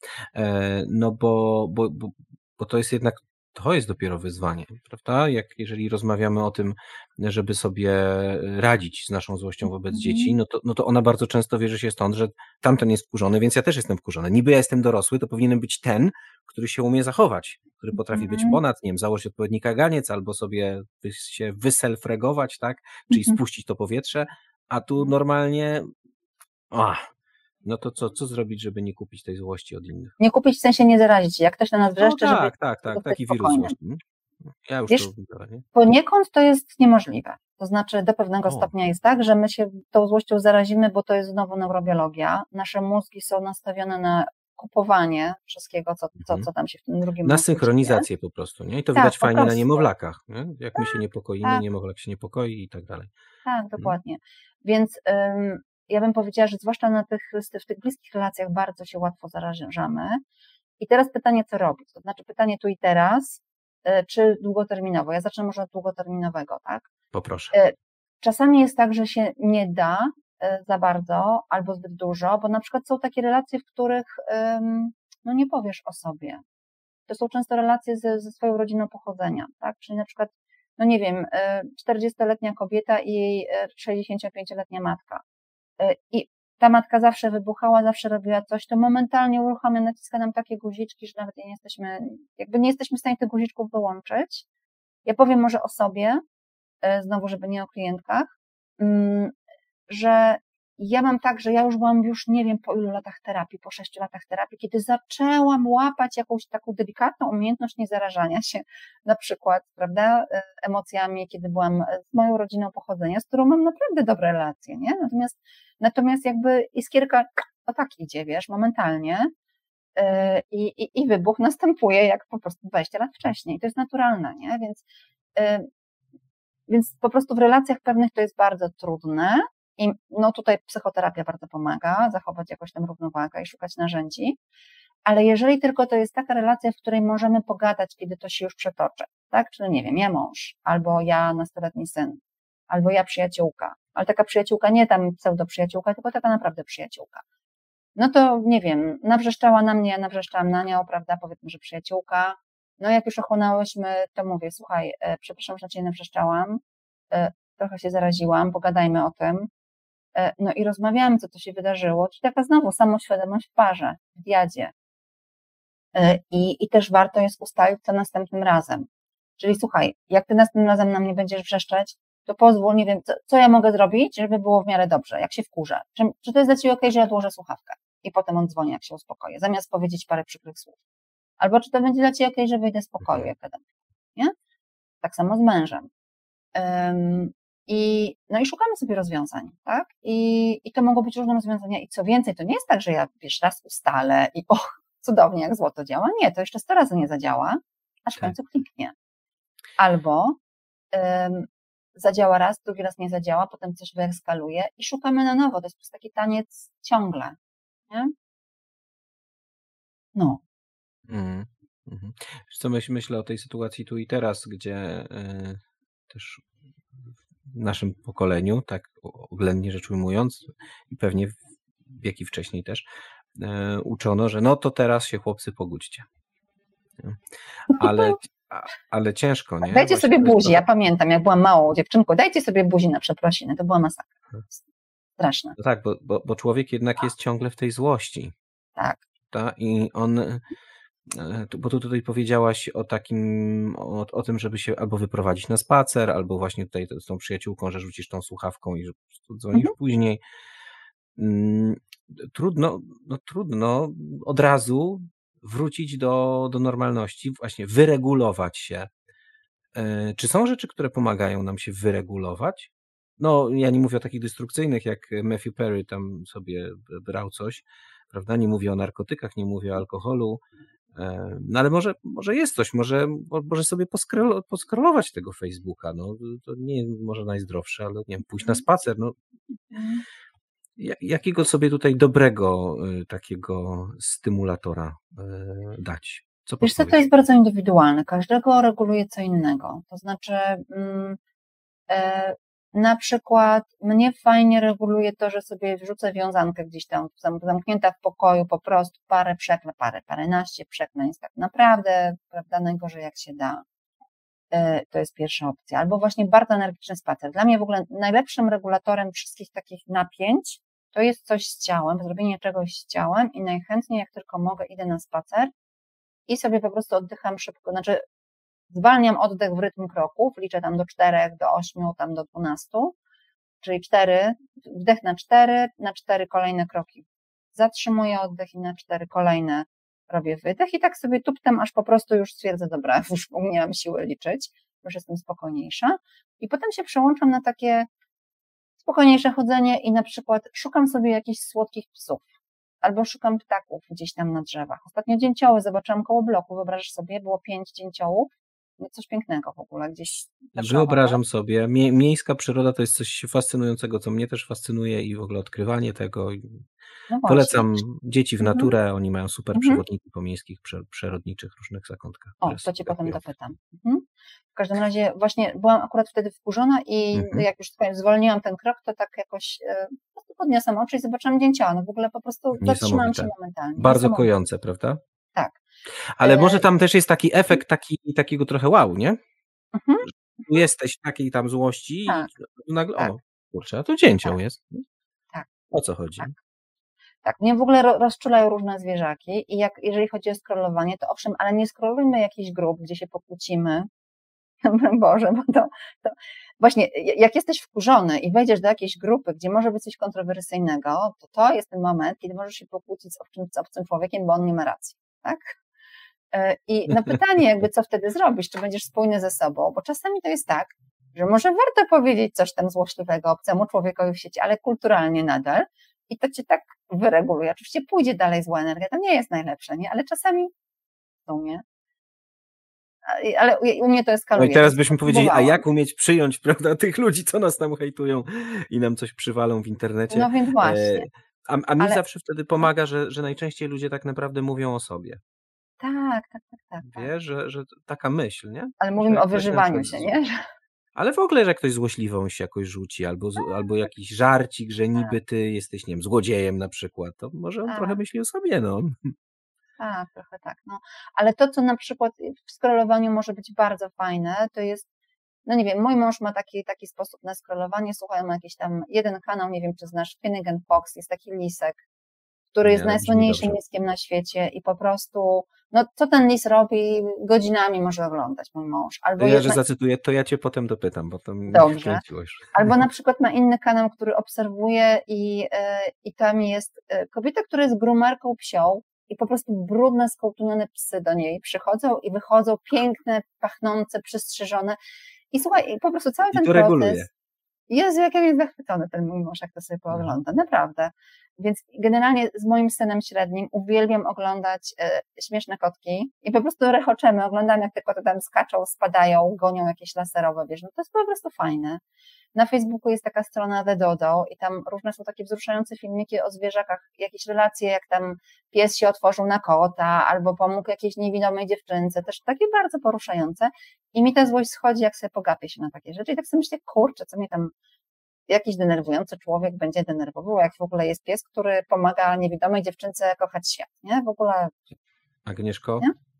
Speaker 2: No bo to jest jednak, to jest dopiero wyzwanie, prawda? Jeżeli rozmawiamy o tym, żeby sobie radzić z naszą złością wobec dzieci, no to ona bardzo często bierze się stąd, że tamten jest wkurzony, więc ja też jestem wkurzony. Niby ja jestem dorosły, to powinienem być ten, który się umie zachować, który potrafi być ponad, nie wiem, założyć odpowiedni kaganiec albo sobie się wyselfregować, tak? Czyli spuścić to powietrze, a tu normalnie no to co zrobić, żeby nie kupić tej złości od innych?
Speaker 1: Nie kupić, w sensie nie zarazić. Jak ktoś na nas wrzeszczy, żeby...
Speaker 2: Tak, taki wirus złości. Ja już
Speaker 1: wiesz,
Speaker 2: to biorę, nie?
Speaker 1: Poniekąd to jest niemożliwe. To znaczy do pewnego stopnia jest tak, że my się tą złością zarazimy, bo to jest znowu neurobiologia. Nasze mózgi są nastawione na kupowanie wszystkiego, co tam się w tym drugim
Speaker 2: na
Speaker 1: mózgu
Speaker 2: synchronizację
Speaker 1: dzieje.
Speaker 2: po prostu, nie? I to widać fajnie na niemowlakach, nie? Jak my się niepokoimy,
Speaker 1: tak.
Speaker 2: niemowlak się niepokoi i tak dalej.
Speaker 1: Tak, dokładnie. Więc ja bym powiedziała, że zwłaszcza w tych bliskich relacjach bardzo się łatwo zarażamy. I teraz pytanie, co robić? To znaczy pytanie tu i teraz, czy długoterminowo? Ja zacznę może od długoterminowego, tak?
Speaker 2: Poproszę.
Speaker 1: Czasami jest tak, że się nie da za bardzo albo zbyt dużo, bo na przykład są takie relacje, w których no nie powiesz o sobie. To są często relacje ze swoją rodziną pochodzenia, tak? Czyli na przykład, no nie wiem, 40-letnia kobieta i jej 65-letnia matka. I ta matka zawsze wybuchała, zawsze robiła coś, to momentalnie uruchamia, naciska nam takie guziczki, że nawet nie jesteśmy w stanie tych guziczków wyłączyć. Ja powiem może o sobie, znowu, żeby nie o klientkach, że ja mam tak, że ja już byłam nie wiem po ilu latach terapii, po 6 latach terapii, kiedy zaczęłam łapać jakąś taką delikatną umiejętność niezarażania się, na przykład, prawda, emocjami, kiedy byłam z moją rodziną pochodzenia, z którą mam naprawdę dobre relacje, nie? Natomiast jakby iskierka o tak idzie, wiesz, momentalnie i wybuch następuje jak po prostu 20 lat wcześniej. To jest naturalne, nie? Więc po prostu w relacjach pewnych to jest bardzo trudne i no tutaj psychoterapia bardzo pomaga, zachować jakoś tam równowagę i szukać narzędzi, ale jeżeli tylko to jest taka relacja, w której możemy pogadać, kiedy to się już przetoczy, tak? Czyli nie wiem, ja mąż, albo ja nastoletni syn, albo ja przyjaciółka, ale taka przyjaciółka nie tam pseudo-przyjaciółka, tylko taka naprawdę przyjaciółka. No to nie wiem, nawrzeszczała na mnie, ja nawrzeszczałam na nią, prawda, powiedzmy, że przyjaciółka. No jak już ochłonęłyśmy, to mówię, słuchaj, przepraszam, że na ciebie nawrzeszczałam, trochę się zaraziłam, pogadajmy o tym. No i rozmawiamy, co to się wydarzyło, czyli taka znowu samoświadomość w parze, w diadzie. I też warto jest ustalić, co następnym razem. Czyli słuchaj, jak ty następnym razem na mnie będziesz wrzeszczeć, to pozwól, nie wiem, co ja mogę zrobić, żeby było w miarę dobrze, jak się wkurzę. Czy to jest dla ciebie okej, że ja odłożę słuchawkę i potem on dzwoni, jak się uspokoję, zamiast powiedzieć parę przykrych słów. Albo czy to będzie dla ciebie okej, że wyjdę z pokoju, jak gadam, nie? Tak samo z mężem. No i szukamy sobie rozwiązań, tak? I to mogą być różne rozwiązania i co więcej, to nie jest tak, że ja, raz ustalę i cudownie, jak złoto działa. Nie, to jeszcze 100 razy nie zadziała, aż w końcu kliknie. Albo zadziała raz, drugi raz nie zadziała, potem coś wyeskaluje i szukamy na nowo. To jest po prostu taki taniec ciągle, nie? No.
Speaker 2: Wiesz co, myślę o tej sytuacji tu i teraz, gdzie też w naszym pokoleniu, tak oględnie rzecz ujmując, i pewnie wiek i wcześniej też, uczono, że no to teraz się chłopcy pogódźcie. Ale ciężko, nie?
Speaker 1: Dajcie
Speaker 2: Właśnie
Speaker 1: sobie
Speaker 2: to jest
Speaker 1: buzi,
Speaker 2: trochę...
Speaker 1: ja pamiętam, jak byłam małą dziewczynką, dajcie sobie buzi na przeprosiny, to była masakra. Straszne.
Speaker 2: No tak, bo człowiek jednak jest ciągle w tej złości.
Speaker 1: Tak.
Speaker 2: I on, bo tu tutaj powiedziałaś o takim, o tym, żeby się albo wyprowadzić na spacer, albo właśnie tutaj z tą przyjaciółką, że rzucisz tą słuchawką i że po prostu dzwonisz później. Trudno od razu wrócić do normalności, właśnie wyregulować się. Czy są rzeczy, które pomagają nam się wyregulować? No, ja nie mówię o takich destrukcyjnych, jak Matthew Perry tam sobie brał coś, prawda? Nie mówię o narkotykach, nie mówię o alkoholu, no ale może jest coś, może sobie poskrolować tego Facebooka, no to nie może najzdrowsze, ale nie wiem, pójść na spacer, no. Jakiego sobie tutaj dobrego takiego stymulatora dać? Co
Speaker 1: Wiesz co, to
Speaker 2: podpowiesz?
Speaker 1: jest bardzo indywidualne. Każdego reguluje co innego. To znaczy, na przykład mnie fajnie reguluje to, że sobie wrzucę wiązankę gdzieś tam zamknięta w pokoju, po prostu paręnaście przekleństw. Tak naprawdę, prawda, najgorzej jak się da. To jest pierwsza opcja. Albo właśnie bardzo energiczny spacer. Dla mnie w ogóle najlepszym regulatorem wszystkich takich napięć to jest coś z ciałem, zrobienie czegoś z ciałem i najchętniej jak tylko mogę idę na spacer i sobie po prostu oddycham szybko, znaczy zwalniam oddech w rytm kroków, liczę tam do 4, do 8, tam do 12, czyli 4, wdech na 4 kolejne kroki. Zatrzymuję oddech i na 4 kolejne robię wydech i tak sobie tuptem, aż po prostu już stwierdzę, dobra, już nie mam siły liczyć, już jestem spokojniejsza i potem się przełączam na takie spokojniejsze chodzenie i na przykład szukam sobie jakichś słodkich psów albo szukam ptaków gdzieś tam na drzewach. Ostatnio dzięcioły zobaczyłam koło bloku, wyobrażasz sobie, było 5 dzięciołów, no coś pięknego w ogóle, gdzieś
Speaker 2: Wyobrażam sobie, miejska przyroda to jest coś fascynującego, co mnie też fascynuje i w ogóle odkrywanie tego.
Speaker 1: No
Speaker 2: Polecam dzieci w naturę, oni mają super
Speaker 1: Mhm.
Speaker 2: przewodniki po miejskich, przyrodniczych różnych zakątkach.
Speaker 1: O, to cię potem dopytam. W każdym razie właśnie byłam akurat wtedy wkurzona i jak już zwolniłam ten krok, to tak jakoś po prostu podniosłam oczy i zobaczyłam dzięcioła. No w ogóle po prostu zatrzymałam się momentalnie.
Speaker 2: Bardzo kojące, prawda?
Speaker 1: Tak.
Speaker 2: Ale może tam też jest taki efekt takiego trochę wow, nie?
Speaker 1: Mhm.
Speaker 2: Jesteś w takiej tam złości
Speaker 1: Tak.
Speaker 2: i nagle,
Speaker 1: Tak.
Speaker 2: o kurczę, a tu dzięcioł jest.
Speaker 1: Tak.
Speaker 2: O co chodzi?
Speaker 1: Tak, mnie w ogóle rozczulają różne zwierzaki i jeżeli chodzi o scrollowanie, to owszem, ale nie scrollujmy jakichś grup, gdzie się pokłócimy. Boże, bo to właśnie, jak jesteś wkurzony i wejdziesz do jakiejś grupy, gdzie może być coś kontrowersyjnego, to jest ten moment, kiedy możesz się pokłócić z obcym człowiekiem, bo on nie ma racji, tak? I na pytanie jakby, co wtedy zrobisz, czy będziesz spójny ze sobą, bo czasami to jest tak, że może warto powiedzieć coś tam złośliwego obcemu człowiekowi w sieci, ale kulturalnie nadal i to cię tak wyreguluje. Oczywiście pójdzie dalej zła energia, to nie jest najlepsze, nie? Ale czasami w sumie. Ale u mnie to eskaluje.
Speaker 2: No i teraz byśmy powiedzieli, a jak umieć przyjąć, prawda, tych ludzi, co nas tam hejtują i nam coś przywalą w internecie.
Speaker 1: No więc właśnie.
Speaker 2: A mi zawsze wtedy pomaga, że najczęściej ludzie tak naprawdę mówią o sobie.
Speaker 1: Tak.
Speaker 2: Wiesz, że taka myśl, nie?
Speaker 1: Ale mówimy o wyżywaniu się, nie?
Speaker 2: Ale w ogóle, że ktoś złośliwą się jakoś rzuci, albo jakiś żarcik, że niby ty jesteś, nie wiem, złodziejem na przykład, to może on trochę myśli o sobie, no.
Speaker 1: Tak, trochę tak, no. Ale to, co na przykład w scrollowaniu może być bardzo fajne, to jest, no nie wiem, mój mąż ma taki sposób na scrollowanie, słuchaj, ma jakiś tam jeden kanał, nie wiem, czy znasz, Finnegan Fox, jest taki lisek, który jest najsłynniejszym liskiem na świecie i po prostu, no co ten lis robi, godzinami może oglądać mój mąż. Albo
Speaker 2: że zacytuję, to ja cię potem dopytam, bo to mnie wkręciło już.
Speaker 1: Albo na przykład ma inny kanał, który obserwuje i tam jest kobieta, która jest groomerką psią i po prostu brudne, skołtunione psy do niej przychodzą i wychodzą piękne, pachnące, przystrzyżone i słuchaj, po prostu cały ten proces. Reguluje. Jezu, jak ja jest zachwycony ten mój mąż, jak to sobie poogląda, naprawdę. Więc generalnie z moim synem średnim uwielbiam oglądać śmieszne kotki i po prostu rechoczemy, oglądam jak te koty tam skaczą, spadają, gonią jakieś laserowe, wiesz, no to jest po prostu fajne. Na Facebooku jest taka strona The Dodo i tam różne są takie wzruszające filmiki o zwierzakach, jakieś relacje, jak tam pies się otworzył na kota albo pomógł jakiejś niewidomej dziewczynce, też takie bardzo poruszające i mi ta złość schodzi, jak sobie pogapię się na takie rzeczy i tak sobie myślę, kurczę, co mnie tam jakiś denerwujący człowiek będzie denerwował, jak w ogóle jest pies, który pomaga niewidomej dziewczynce kochać świat, nie? W ogóle.
Speaker 2: Agnieszko,
Speaker 1: nie?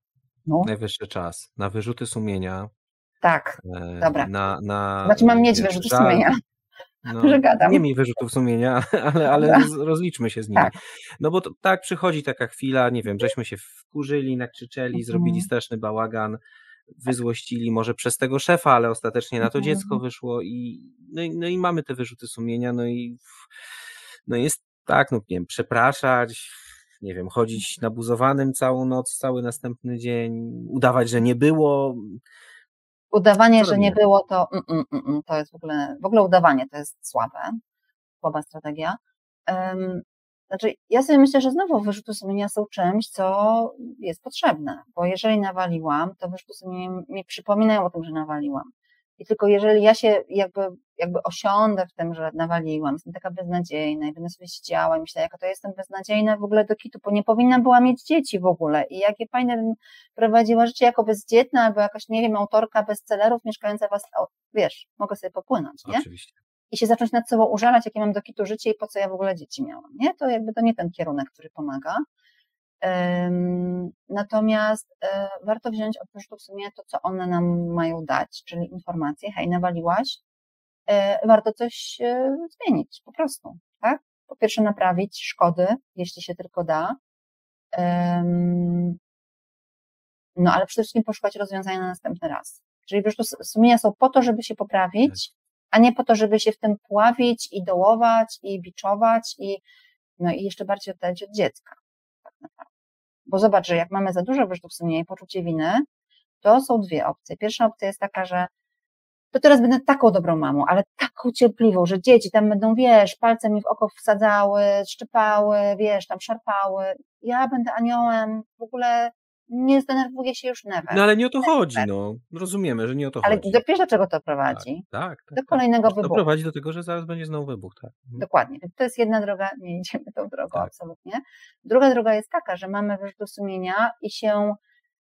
Speaker 1: No,
Speaker 2: Najwyższy czas na wyrzuty sumienia,
Speaker 1: tak, dobra. Znaczy mam mieć
Speaker 2: wiesz,
Speaker 1: wyrzuty
Speaker 2: żal.
Speaker 1: sumienia,
Speaker 2: No,
Speaker 1: że
Speaker 2: nie
Speaker 1: gadam.
Speaker 2: miej wyrzutów sumienia, ale
Speaker 1: Dobra,
Speaker 2: rozliczmy się z nimi.
Speaker 1: tak.
Speaker 2: No bo to, tak przychodzi taka chwila, nie wiem, żeśmy się wkurzyli, nakrzyczeli, zrobili
Speaker 1: Mhm,
Speaker 2: straszny bałagan,
Speaker 1: tak.
Speaker 2: wyzłościli może przez tego szefa, ale ostatecznie na to dziecko
Speaker 1: Mhm.
Speaker 2: wyszło no i mamy te wyrzuty sumienia, no i jest tak, no nie wiem, przepraszać, nie wiem, chodzić nabuzowanym całą noc, cały następny dzień, udawać, że nie było.
Speaker 1: Udawanie,
Speaker 2: Co
Speaker 1: że nie
Speaker 2: robimy?
Speaker 1: było, to jest w ogóle udawanie to jest słaba strategia. Znaczy, ja sobie myślę, że znowu wyrzuty sumienia są czymś, co jest potrzebne, bo jeżeli nawaliłam, to wyrzuty sumienia mi przypominają o tym, że nawaliłam. I tylko jeżeli ja się jakby osiądę w tym, że nawaliłam, jestem taka beznadziejna i będę sobie siedziała i myślę, jaka to jestem beznadziejna w ogóle do kitu, bo nie powinnam była mieć dzieci w ogóle i jakie fajne bym prowadziła życie jako bezdzietna albo jakaś, nie wiem, autorka bestsellerów mieszkająca wiesz, mogę sobie popłynąć, nie?
Speaker 2: Oczywiście.
Speaker 1: I się zacząć nad sobą użalać, jakie mam do kitu życie i po co ja w ogóle dzieci miałam, nie? To jakby to nie ten kierunek, który pomaga. Natomiast warto wziąć od wyrzutów sumienia to, co one nam mają dać, czyli informacje, hej, nawaliłaś, warto coś zmienić, po prostu, tak? Po pierwsze naprawić szkody, jeśli się tylko da, no ale przede wszystkim poszukać rozwiązania na następny raz. Czyli wyrzuty sumienia są po to, żeby się
Speaker 2: Tak.
Speaker 1: poprawić, a nie po to, żeby się w tym pławić i dołować i biczować no i jeszcze bardziej oddalić od dziecka, tak naprawdę. Bo zobacz, że jak mamy za dużo wyrzutów sumienia i poczucie winy, to są dwie opcje. Pierwsza opcja jest taka, że to teraz będę taką dobrą mamą, ale taką cierpliwą, że dzieci tam będą, wiesz, palcem mi w oko wsadzały, szczypały, wiesz, tam szarpały. Ja będę aniołem, w ogóle nie zdenerwuję się już never.
Speaker 2: No ale nie o to chodzi, no. Rozumiemy, że nie o to
Speaker 1: Ale
Speaker 2: chodzi.
Speaker 1: wiesz, do czego to
Speaker 2: Tak,
Speaker 1: prowadzi?
Speaker 2: tak, tak,
Speaker 1: Do
Speaker 2: tak.
Speaker 1: kolejnego
Speaker 2: To
Speaker 1: wybuchu.
Speaker 2: prowadzi do tego, że zaraz będzie znowu wybuch, tak.
Speaker 1: Dokładnie. Więc to jest jedna droga, nie idziemy tą drogą,
Speaker 2: Tak.
Speaker 1: absolutnie. Druga droga jest taka, że mamy wyrzuty sumienia i się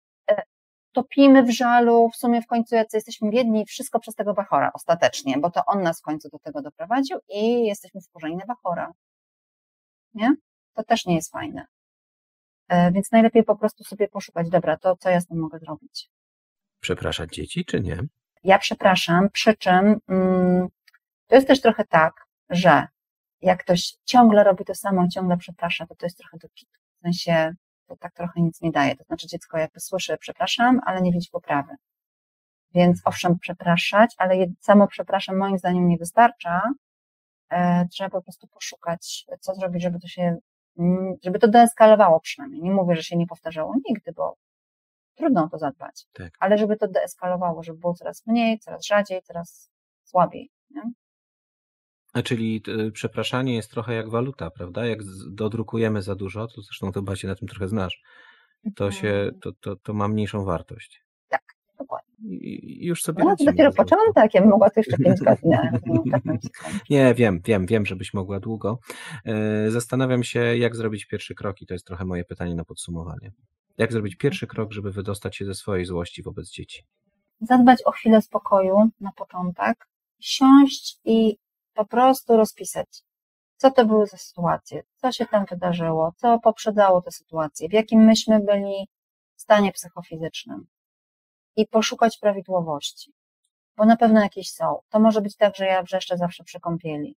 Speaker 1: topimy w żalu, w sumie w końcu jacy jesteśmy biedni, wszystko przez tego Bachora ostatecznie, bo to on nas w końcu do tego doprowadził i jesteśmy wkurzeni na Bachora. Nie? To też nie jest fajne. Więc najlepiej po prostu sobie poszukać, dobra, to co ja z tym mogę zrobić?
Speaker 2: Przepraszać dzieci, czy nie?
Speaker 1: Ja przepraszam, przy czym to jest też trochę tak, że jak ktoś ciągle robi to samo, ciągle przeprasza, to jest trochę do kitu. W sensie to tak trochę nic nie daje. To znaczy dziecko jakby słyszy przepraszam, ale nie widzi poprawy. Więc owszem, przepraszać, ale samo przepraszam moim zdaniem nie wystarcza. Trzeba po prostu poszukać, co zrobić, żeby to deeskalowało przynajmniej. Nie mówię, że się nie powtarzało nigdy, bo trudno o to zadbać.
Speaker 2: Tak.
Speaker 1: Ale żeby to deeskalowało, żeby było coraz mniej, coraz rzadziej, coraz słabiej. Nie?
Speaker 2: Czyli przepraszanie jest trochę jak waluta, prawda? Jak dodrukujemy za dużo, to zresztą chyba się na tym trochę znasz, to ma mniejszą wartość.
Speaker 1: Tak, dokładnie.
Speaker 2: I już sobie
Speaker 1: No,
Speaker 2: lecimy.
Speaker 1: dopiero poczęłam tak, ja bym mogła to jeszcze 5 godzin, ale tak nam się kończy.
Speaker 2: Nie, wiem, żebyś mogła długo. Zastanawiam się, jak zrobić pierwszy krok i to jest trochę moje pytanie na podsumowanie. Jak zrobić pierwszy krok, żeby wydostać się ze swojej złości wobec dzieci?
Speaker 1: Zadbać o chwilę spokoju na początek, siąść i po prostu rozpisać, co to były za sytuacje, co się tam wydarzyło, co poprzedzało tę sytuację, w jakim myśmy byli stanie psychofizycznym i poszukać prawidłowości, bo na pewno jakieś są. To może być tak, że ja wrzeszczę zawsze przy kąpieli,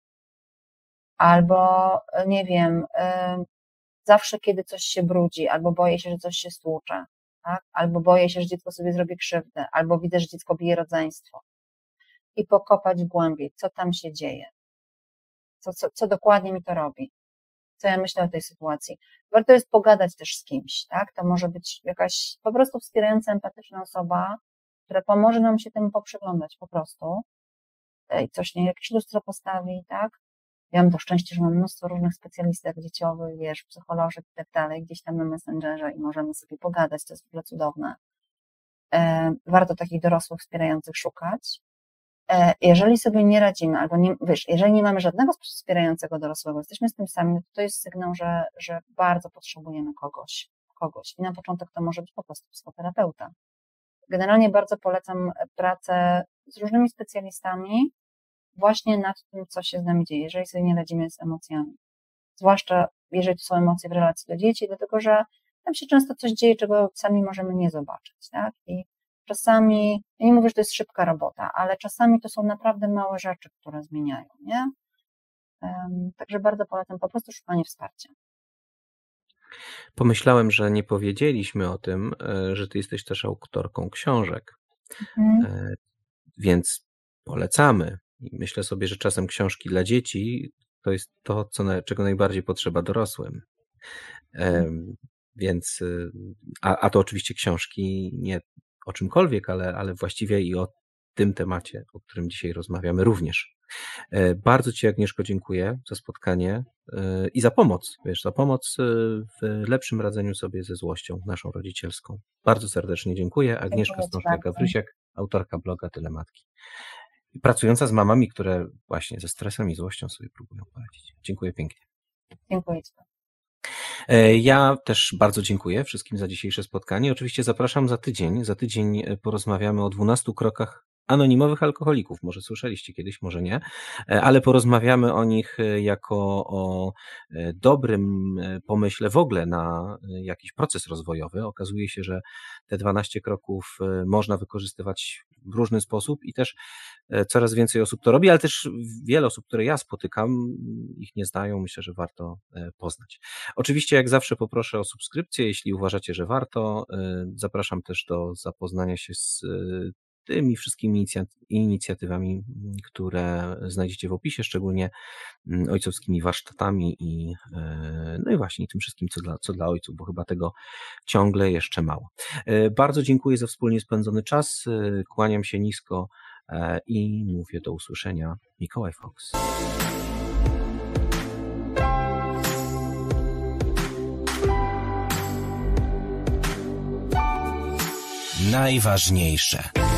Speaker 1: albo nie wiem, zawsze kiedy coś się brudzi, albo boję się, że coś się stłucze, tak? Albo boję się, że dziecko sobie zrobi krzywdę, albo widzę, że dziecko bije rodzeństwo i pokopać głębiej, co tam się dzieje, co dokładnie mi to robi, co ja myślę o tej sytuacji. Warto jest pogadać też z kimś, tak? To może być jakaś po prostu wspierająca, empatyczna osoba, która pomoże nam się temu poprzyglądać po prostu i coś, nie, jakieś lustro postawi, tak? Ja mam to szczęście, że mam mnóstwo różnych specjalistek dzieciowych, wiesz, psycholożek i tak dalej, gdzieś tam na Messengerze i możemy sobie pogadać, to jest w ogóle cudowne. Warto takich dorosłych wspierających szukać. Jeżeli sobie nie radzimy, albo nie, wiesz, jeżeli nie mamy żadnego wspierającego dorosłego, jesteśmy z tym sami, to jest sygnał, że bardzo potrzebujemy kogoś. I na początek to może być po prostu psychoterapeuta. Generalnie bardzo polecam pracę z różnymi specjalistami właśnie nad tym, co się z nami dzieje, jeżeli sobie nie radzimy z emocjami. Zwłaszcza jeżeli to są emocje w relacji do dzieci, dlatego że tam się często coś dzieje, czego sami możemy nie zobaczyć, tak? I czasami, ja nie mówię, że to jest szybka robota, ale czasami to są naprawdę małe rzeczy, które zmieniają, nie? Także bardzo polecam po prostu szukanie wsparcia.
Speaker 2: Pomyślałem, że nie powiedzieliśmy o tym, że ty jesteś też autorką książek, więc polecamy. I myślę sobie, że czasem książki dla dzieci to jest to, czego najbardziej potrzeba dorosłym. Więc, a to oczywiście książki nie o czymkolwiek, ale właściwie i o tym temacie, o którym dzisiaj rozmawiamy również. Bardzo ci, Agnieszko, dziękuję za spotkanie i za pomoc, za pomoc w lepszym radzeniu sobie ze złością naszą rodzicielską. Bardzo serdecznie dziękuję. Agnieszka Stążka-Gawrysiak, autorka bloga Tyle Matki. Pracująca z mamami, które właśnie ze stresem i złością sobie próbują poradzić. Dziękuję pięknie.
Speaker 1: Dziękuję.
Speaker 2: Ja też bardzo dziękuję wszystkim za dzisiejsze spotkanie. Oczywiście zapraszam za tydzień. Za tydzień porozmawiamy o 12 krokach anonimowych alkoholików. Może słyszeliście kiedyś, może nie, ale porozmawiamy o nich jako o dobrym pomyśle w ogóle na jakiś proces rozwojowy. Okazuje się, że te 12 kroków można wykorzystywać w różny sposób i też coraz więcej osób to robi, ale też wiele osób, które ja spotykam, ich nie znają. Myślę, że warto poznać. Oczywiście, jak zawsze, poproszę o subskrypcję, jeśli uważacie, że warto. Zapraszam też do zapoznania się z tymi wszystkimi inicjatywami, które znajdziecie w opisie, szczególnie ojcowskimi warsztatami no i właśnie tym wszystkim, co dla ojców, bo chyba tego ciągle jeszcze mało. Bardzo dziękuję za wspólnie spędzony czas, kłaniam się nisko i mówię do usłyszenia. Mikołaj Fox.
Speaker 3: Najważniejsze.